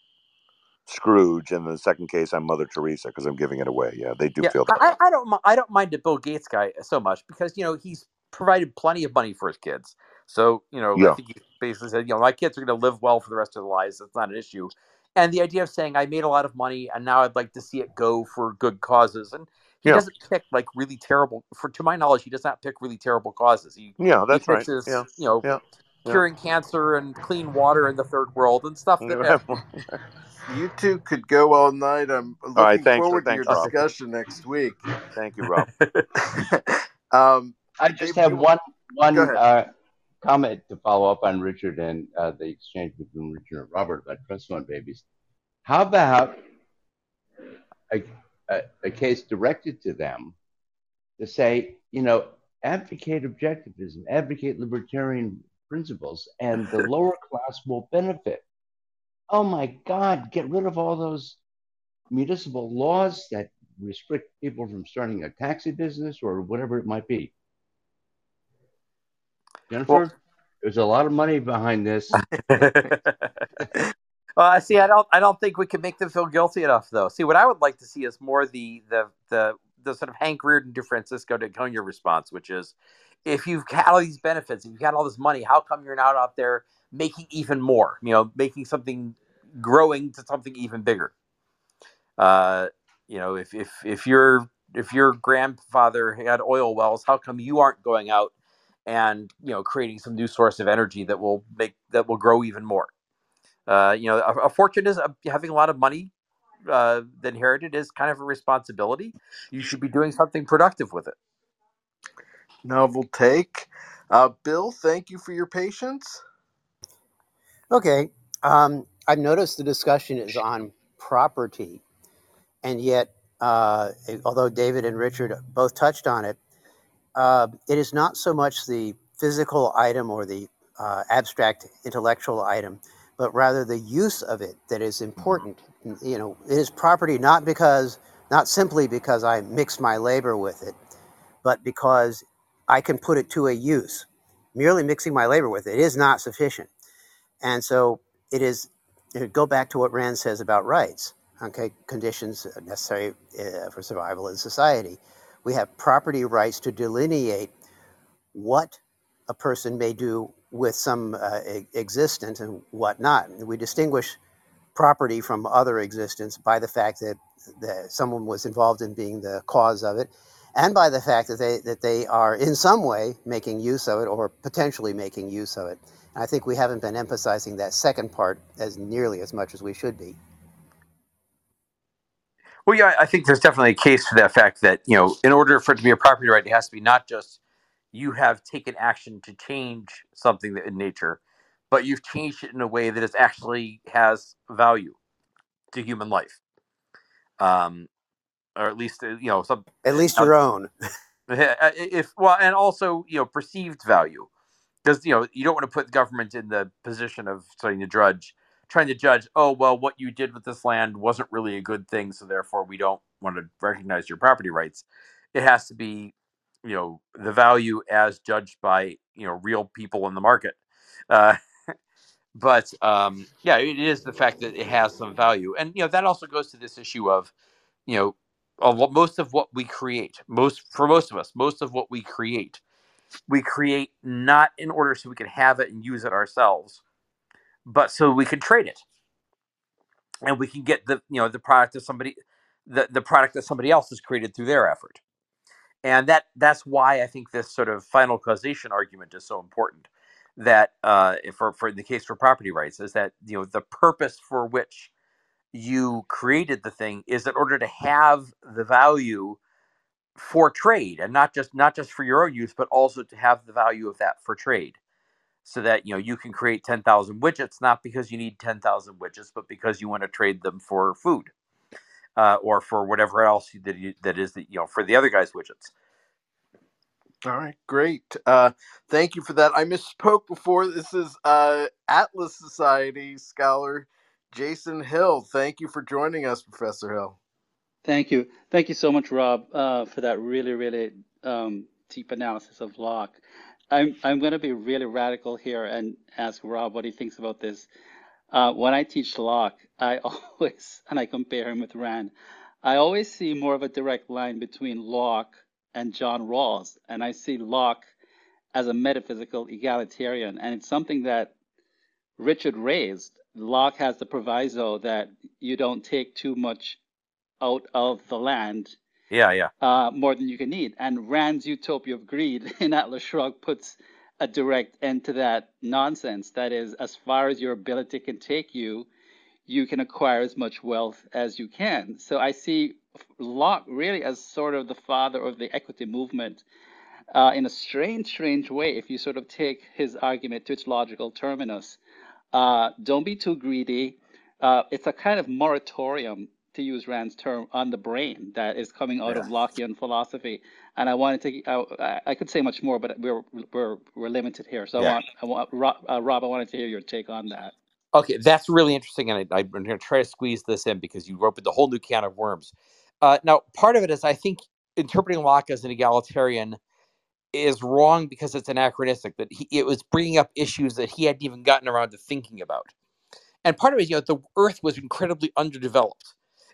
Scrooge, and in the second case, I'm Mother Teresa because I'm giving it away. Yeah, they do Yeah, feel that way. I, I don't mi- I don't mind the Bill Gates guy so much because you know he's provided plenty of money for his kids. So you know I Yeah, think he basically said, you know, my kids are going to live well for the rest of their lives. That's not an issue. And the idea of saying I made a lot of money and now I'd like to see it go for good causes, and he yeah, doesn't pick like really terrible. For to my knowledge, he does not pick really terrible causes. He yeah. he That's right. picks his Yeah, you know yeah, yeah. curing cancer and clean water in the third world and stuff that. Uh, You two could go all night. I'm All right. looking Thanks, forward to your thanks, Rob. discussion next week. Thank you, Rob. um, I just David, have you one go one ahead. uh, comment to follow up on Richard and uh, the exchange between Richard and Robert about trust fund babies. How about a, a, a case directed to them to say, you know, advocate objectivism, advocate libertarian principles, and the lower class will benefit. Oh my God, get rid of all those municipal laws that restrict people from starting a taxi business or whatever it might be. well, Jennifer, there's a lot of money behind this. Uh, see, I don't, I don't think we can make them feel guilty enough, though. See, what I would like to see is more the, the, the, the sort of Hank Reardon to Francisco de Cunha response, which is, if you've got all these benefits, if you've got all this money, how come you're not out there making even more? You know, making something, growing to something even bigger. Uh, you know, if if if your if your grandfather had oil wells, how come you aren't going out and you know creating some new source of energy that will make that will grow even more? Uh, you know, a, a fortune is uh, having a lot of money uh, inherited is kind of a responsibility. You should be doing something productive with it. Novel take. Uh, Bill, thank you for your patience. Okay. Um, I've noticed the discussion is on property, and yet, uh, although David and Richard both touched on it, uh, it is not so much the physical item or the uh, abstract intellectual item, but rather the use of it that is important. You know, it is property not because, not simply because I mix my labor with it, but because I can put it to a use. Merely mixing my labor with it is not sufficient. And so it is, go back to what Rand says about rights, okay, conditions necessary uh, for survival in society. We have property rights to delineate what a person may do with some uh, existence and what not. We distinguish property from other existence by the fact that, that someone was involved in being the cause of it, and by the fact that they that they are in some way making use of it or potentially making use of it. And I think we haven't been emphasizing that second part as nearly as much as we should be. Well, yeah, I think there's definitely a case for that fact that you know, in order for it to be a property right, it has to be not just you have taken action to change something that in nature, but you've changed it in a way that it actually has value to human life, um, or at least uh, you know some. At least Uh, your own. If well, and also you know perceived value, because you know you don't want to put the government in the position of starting to judge, trying to judge. Oh well, what you did with this land wasn't really a good thing, so therefore we don't want to recognize your property rights. It has to be, you know, the value as judged by you know real people in the market. Uh, but um, yeah, it is the fact that it has some value, and you know that also goes to this issue of you know a lo- most of what we create, most for most of us, most of what we create, we create not in order so we can have it and use it ourselves, but so we can trade it and we can get the you know the product of somebody, the the product that somebody else has created through their effort. And that that's why I think this sort of final causation argument is so important. That uh, for for the case for property rights is that you know the purpose for which you created the thing is in order to have the value for trade, and not just not just for your own use, but also to have the value of that for trade, so that you know you can create ten thousand widgets, not because you need ten thousand widgets, but because you want to trade them for food, uh, or for whatever else that you, that is the, you know for the other guy's widgets. All right, great. Uh, thank you for that. I misspoke before. This is uh, Atlas Society scholar Jason Hill. Thank you for joining us, Professor Hill. Thank you. Thank you so much, Rob, uh, for that really, really um, deep analysis of Locke. I'm I'm going to be really radical here and ask Rob what he thinks about this. Uh, when I teach Locke, I always, and I compare him with Rand, I always see more of a direct line between Locke and John Rawls, and I see Locke as a metaphysical egalitarian, and it's something that Richard raised. Locke has the proviso that you don't take too much out of the land, Yeah, yeah, uh, more than you can eat. And Rand's Utopia of Greed in Atlas Shrugged puts a direct end to that nonsense. That is, as far as your ability can take you, you can acquire as much wealth as you can. So I see Locke really as sort of the father of the equity movement, uh, in a strange, strange way, if you sort of take his argument to its logical terminus. Uh, don't be too greedy. Uh, it's a kind of moratorium, to use Rand's term, on the brain that is coming out yeah. of Lockean philosophy. And I wanted to, I, I could say much more, but we're we're we're limited here. So I Yeah. want, I want Rob, uh, Rob, I wanted to hear your take on that. Okay, that's really interesting, and I, I'm going to try to squeeze this in because you opened a whole new can of worms. Uh, now, part of it is I think interpreting Locke as an egalitarian is wrong because it's anachronistic. That he, it was bringing up issues that he hadn't even gotten around to thinking about. And part of it is, you know, the Earth was incredibly underdeveloped,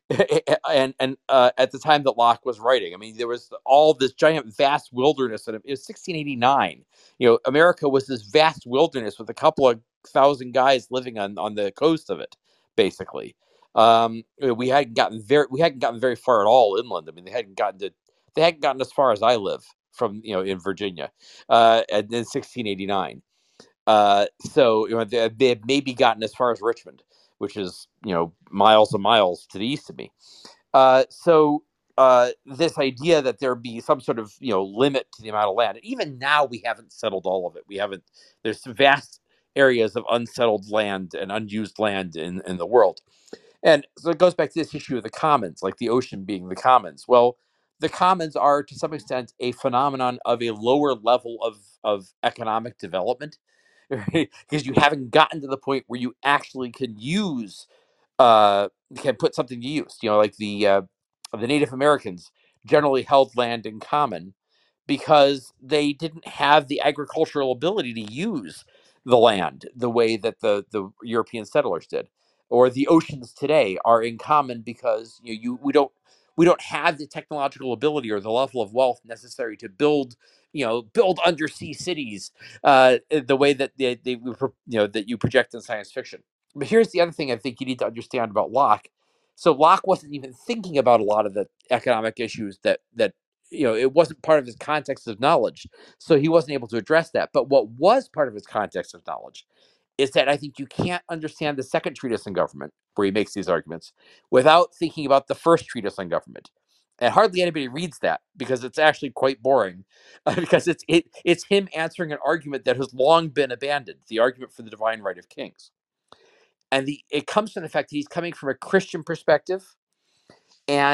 and and uh, at the time that Locke was writing, I mean, there was all this giant, vast wilderness, and it was sixteen eighty-nine. You know, America was this vast wilderness with a couple of thousand guys living on on the coast of it, basically. Um, we hadn't gotten very we hadn't gotten very far at all inland. I mean, they hadn't gotten to they hadn't gotten as far as I live from you know in Virginia, uh, and in sixteen eighty-nine. Uh, so you know they, they had maybe gotten as far as Richmond, which is you know miles and miles to the east of me. Uh, so uh, this idea that there be some sort of you know limit to the amount of land, and even now we haven't settled all of it. We haven't. There's some vast areas of unsettled land and unused land in in the world. And so it goes back to this issue of the commons, like the ocean being the commons. Well, the commons are to some extent a phenomenon of a lower level of, of economic development, right? Because you haven't gotten to the point where you actually can use, uh, can put something to use. You know, like the uh, the Native Americans generally held land in common because they didn't have the agricultural ability to use the land the way that the, the European settlers did. Or the oceans today are in common because you know, you we don't we don't have the technological ability or the level of wealth necessary to build you know build undersea cities uh, the way that they, they you know that you project in science fiction. But here's the other thing I think you need to understand about Locke. So Locke wasn't even thinking about a lot of the economic issues that that you know it wasn't part of his context of knowledge, so he wasn't able to address that. But what was part of his context of knowledge is that I think you can't understand the second treatise on government, where he makes these arguments, without thinking about the first treatise on government. And hardly anybody reads that because it's actually quite boring, uh, because it's it, it's him answering an argument that has long been abandoned, the argument for the divine right of kings. And the it comes from the fact that he's coming from a Christian perspective, and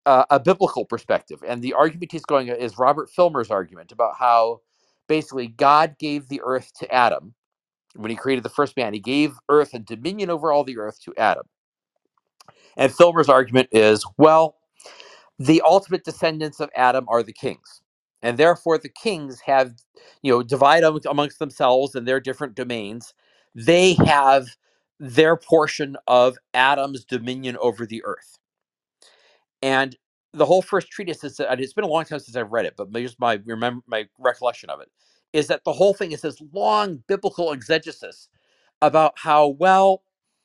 uh, a biblical perspective. And the argument he's going is Robert Filmer's argument about how basically God gave the earth to Adam when he created the first man. He gave earth and dominion over all the earth to Adam. And Filmer's argument is, well, the ultimate descendants of Adam are the kings. And therefore the kings have, you know, divide am- amongst themselves in their different domains. They have their portion of Adam's dominion over the earth. And the whole first treatise is, and it's been a long time since I've read it, but just my remember my recollection of it is that the whole thing is this long biblical exegesis about how, well,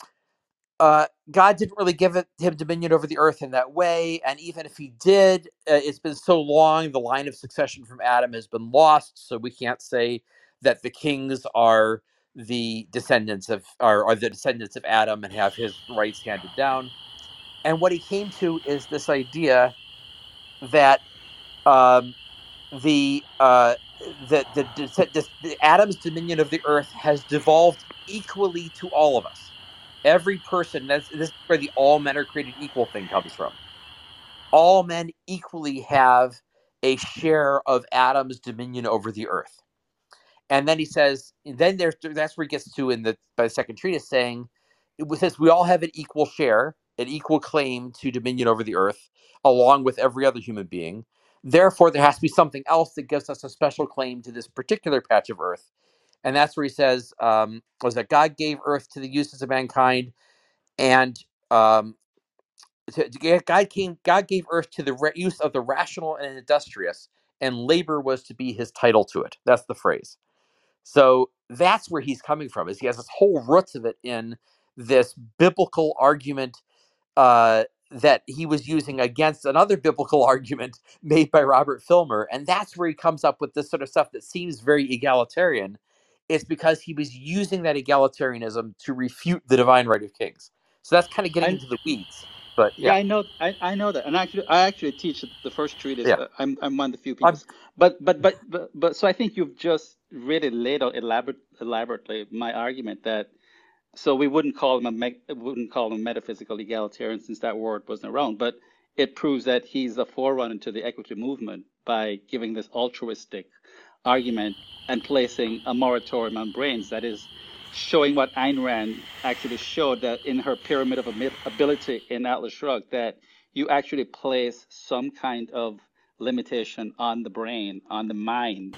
uh, God didn't really give it, him dominion over the earth in that way, and even if he did, uh, it's been so long, the line of succession from Adam has been lost, so we can't say that the kings are the descendants of are, are the descendants of Adam and have his rights handed down. And what he came to is this idea that um, the uh, the, the, the the Adam's dominion of the earth has devolved equally to all of us. Every person, that's this is where the all men are created equal thing comes from. All men equally have a share of Adam's dominion over the earth. And then he says, then there's that's where he gets to in the by the second treatise, saying it says we all have an equal share, an equal claim to dominion over the earth, along with every other human being. Therefore, there has to be something else that gives us a special claim to this particular patch of earth. And that's where he says, um, was that God gave earth to the uses of mankind, and um, to, to, God came. God gave earth to the re- use of the rational and industrious, and labor was to be his title to it. That's the phrase. So that's where he's coming from. Is he has this whole roots of it in this biblical argument uh, that he was using against another biblical argument made by Robert Filmer, and that's where he comes up with this sort of stuff that seems very egalitarian. It's because he was using that egalitarianism to refute the divine right of kings. So that's kind of getting I, into the weeds. But yeah, yeah, I know, I, I know that, and actually, I actually teach the first treatise. yeah, uh, I'm I'm one of the few people, I'm but but but but but so I think you've just really laid out elaborate elaborately my argument that so we wouldn't call him a me- wouldn't call him metaphysical egalitarian since that word wasn't around, but it proves that he's a forerunner to the equity movement by giving this altruistic argument and placing a moratorium on brains that is showing what Ayn Rand actually showed, that in her pyramid of ability in Atlas Shrugged, that you actually place some kind of limitation on the brain, on the mind,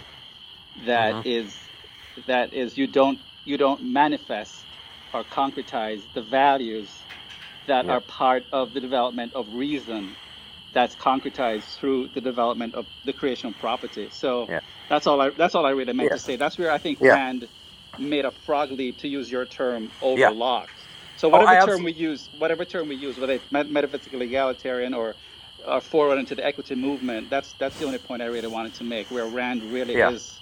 that hmm is that is you don't you don't manifest or concretize the values that yeah, are part of the development of reason that's concretized through the development of the creation of property. So yeah, that's all I that's all I really meant yeah, to say. That's where I think yeah, Rand made a frog leap, to use your term, over yeah. Locke. So Oh, whatever I term we absolutely, use, whatever term we use, whether it's met- metaphysical egalitarian or or forerunner to the equity movement, that's that's the only point I really wanted to make, where Rand really yeah. is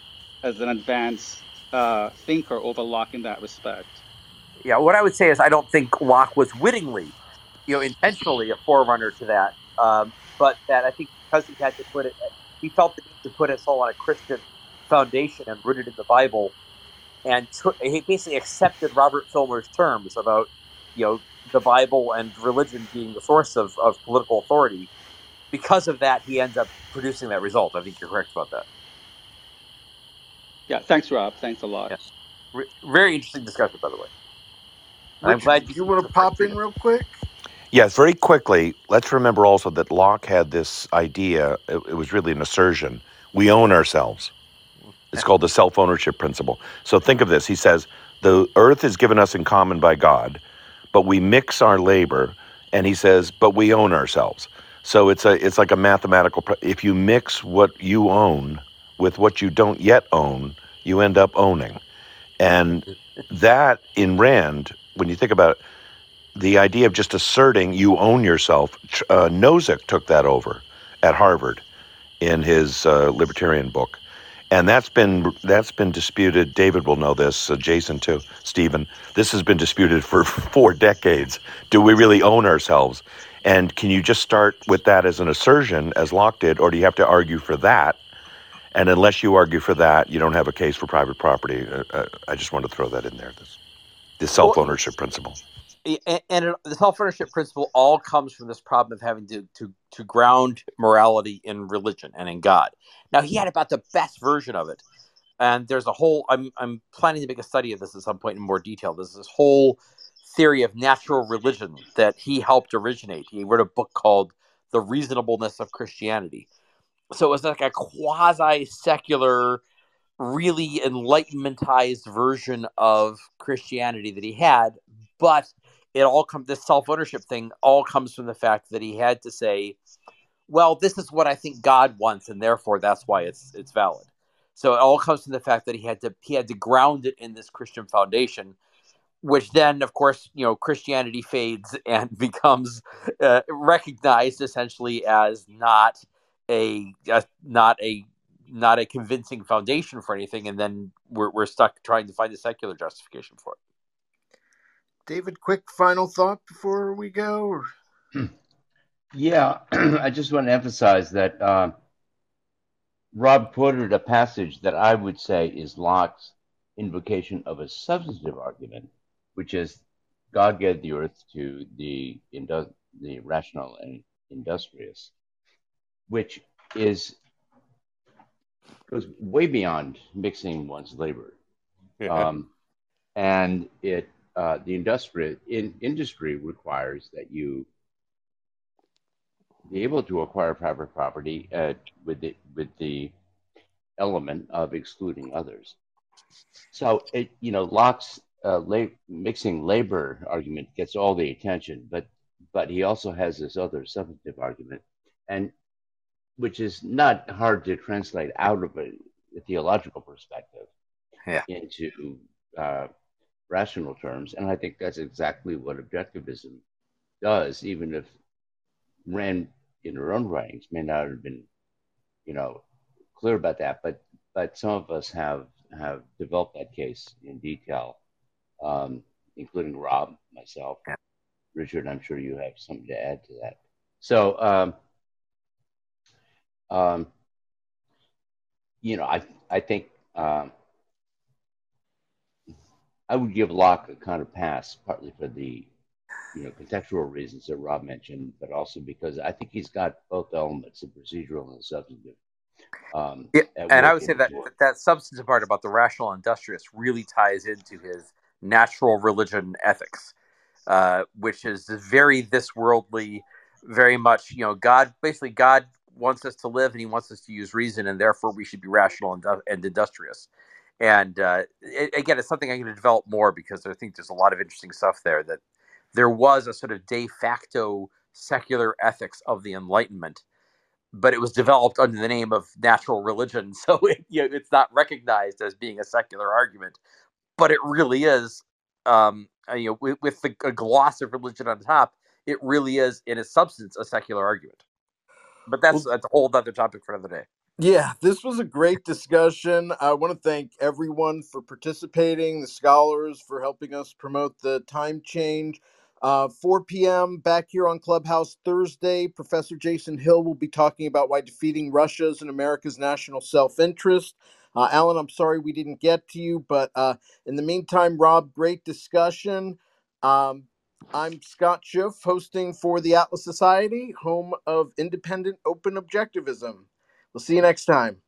as an advanced uh, thinker over Locke in that respect. Yeah, what I would say is I don't think Locke was wittingly, you know, intentionally a forerunner to that, um, but that I think because he had to put it, he felt the need to put his soul on a Christian foundation and rooted in the Bible, and took, he basically accepted Robert Filmer's terms about, you know, the Bible and religion being the source of, of political authority. Because of that, he ends up producing that result. I think you're correct about that. Yeah, thanks, Rob. Thanks a lot. Yeah, Re- very interesting discussion, by the way. And I'm Richard, glad did you you want to pop in real quick? Yes, very quickly, let's remember also that Locke had this idea, it, it was really an assertion. We own ourselves. It's called the self-ownership principle. So think of this. He says, the earth is given us in common by God, but we mix our labor, and he says, but we own ourselves. So it's a it's like a mathematical, pr- if you mix what you own with what you don't yet own, you end up owning. And that in Rand, when you think about it, the idea of just asserting you own yourself, uh, Nozick took that over at Harvard in his uh, libertarian book, and that's been that's been disputed. David will know this, uh, Jason too, Stephen. This has been disputed for four decades. Do we really own ourselves? And can you just start with that as an assertion, as Locke did, or do you have to argue for that? And unless you argue for that, you don't have a case for private property. Uh, uh, I just wanted to throw that in there. This, this Well, self-ownership principle. and, and it, the self-ownership principle all comes from this problem of having to, to to ground morality in religion and in God. Now, he had about the best version of it, and there's a whole. I'm I'm planning to make a study of this at some point in more detail. There's this whole theory of natural religion that he helped originate. He wrote a book called The Reasonableness of Christianity. So it was like a quasi-secular, really enlightenmentized version of Christianity that he had, but it all comes this self-ownership thing all comes from the fact that he had to say, well, this is what I think God wants, and therefore that's why it's it's valid. So it all comes from the fact that he had to he had to ground it in this Christian foundation, which then, of course, you know, Christianity fades and becomes uh, recognized essentially as not a, a not a not a convincing foundation for anything, and then we're we're stuck trying to find a secular justification for it. David, quick final thought before we go? Yeah, I just want to emphasize that uh, Rob quoted a passage that I would say is Locke's invocation of a substantive argument, which is God gave the earth to the indu- the rational and industrious, which is goes way beyond mixing one's labor. Um, and it uh, the industry in industry requires that you be able to acquire private property uh, with the with the element of excluding others. So it you know Locke's uh, la- mixing labor argument gets all the attention, but but he also has this other substantive argument, and which is not hard to translate out of a, a theological perspective Yeah. into uh, rational terms, and I think that's exactly what objectivism does, even if Rand, in her own writings, may not have been, you know, clear about that, but but some of us have have developed that case in detail, um, including Rob, myself, Yeah. Richard. I'm sure you have something to add to that. So, um, um, you know, I I think um, I would give Locke a kind of pass, partly for the you know contextual reasons that Rob mentioned, but also because I think he's got both elements, the procedural and the substantive, um, Yeah, at and I work would in say his that work. that substantive part about the rational industrious really ties into his natural religion ethics, uh, which is very this worldly, very much, you know, God, basically God wants us to live and he wants us to use reason, and therefore we should be rational and, and industrious. And uh, it, again, it's something I'm going to develop more because I think there's a lot of interesting stuff there, that there was a sort of de facto secular ethics of the Enlightenment, but it was developed under the name of natural religion. So it, you know, it's not recognized as being a secular argument, but it really is. Um, you know, with, with the a gloss of religion on top, it really is in its substance a secular argument. But that's, Well, that's a whole other topic for another day. yeah, this was a great discussion. I want to thank everyone for participating, the scholars for helping us promote the time change. Uh, four p.m. back here on Clubhouse Thursday, Professor Jason Hill will be talking about why defeating Russia's and America's national self-interest. Uh, Alan, I'm sorry we didn't get to you, but uh, in the meantime, Rob, great discussion. Um, I'm Scott Schiff, hosting for the Atlas Society, home of independent open objectivism. We'll see you next time.